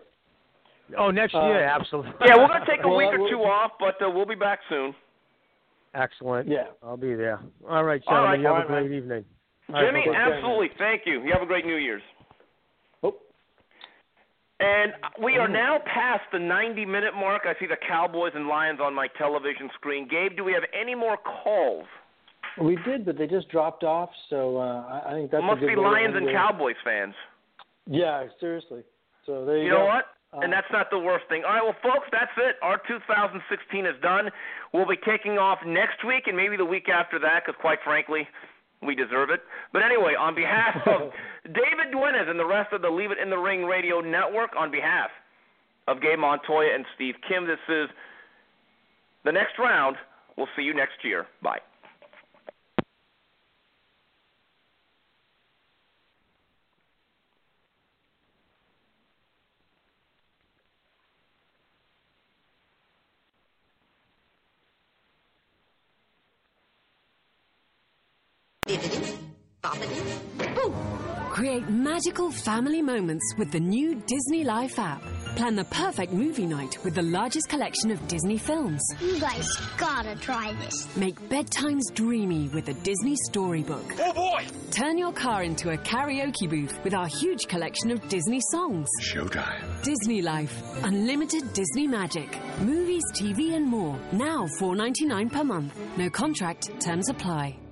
[SPEAKER 12] Oh, next
[SPEAKER 4] uh,
[SPEAKER 12] year, absolutely.
[SPEAKER 3] Yeah, we're going to take a
[SPEAKER 4] well,
[SPEAKER 3] week or
[SPEAKER 4] we'll,
[SPEAKER 3] two off, but uh, we'll be back soon.
[SPEAKER 12] Excellent.
[SPEAKER 4] Yeah.
[SPEAKER 12] I'll be there. All right, gentlemen.
[SPEAKER 3] All right,
[SPEAKER 12] you have
[SPEAKER 3] all
[SPEAKER 12] a
[SPEAKER 3] right,
[SPEAKER 12] great
[SPEAKER 3] man.
[SPEAKER 12] evening.
[SPEAKER 3] Jimmy,
[SPEAKER 12] All right,
[SPEAKER 3] absolutely. Thank you. You have a great New Year's.
[SPEAKER 4] Oh.
[SPEAKER 3] And we are now past the ninety-minute mark. I see the Cowboys and Lions on my television screen. Gabe, do we have any more calls?
[SPEAKER 4] We did, but they just dropped off, so uh, I think that's
[SPEAKER 3] it must
[SPEAKER 4] a good
[SPEAKER 3] be
[SPEAKER 4] way to
[SPEAKER 3] Lions
[SPEAKER 4] end
[SPEAKER 3] and
[SPEAKER 4] it.
[SPEAKER 3] Cowboys fans.
[SPEAKER 4] Yeah, seriously. So there you,
[SPEAKER 3] you
[SPEAKER 4] go.
[SPEAKER 3] know what?
[SPEAKER 4] Uh,
[SPEAKER 3] and that's not the worst thing. All right, well, folks, that's it. Our two thousand sixteen is done. We'll be kicking off next week and maybe the week after that because, quite frankly, we deserve it. But anyway, on behalf of David Duenas and the rest of the Leave It in the Ring Radio Network, on behalf of Gabe Montoya and Steve Kim, this is The Next Round. We'll see you next year. Bye.
[SPEAKER 13] Create magical family moments with the new Disney Life app. Plan the perfect movie night with the largest collection of Disney films.
[SPEAKER 14] You guys gotta try this.
[SPEAKER 13] Make bedtimes dreamy with a Disney storybook.
[SPEAKER 14] Oh boy!
[SPEAKER 13] Turn your car into a karaoke booth with our huge collection of Disney songs.
[SPEAKER 15] Showtime.
[SPEAKER 13] Disney Life. Unlimited Disney magic. Movies, T V and more. Now four ninety-nine per month. No contract. Terms apply.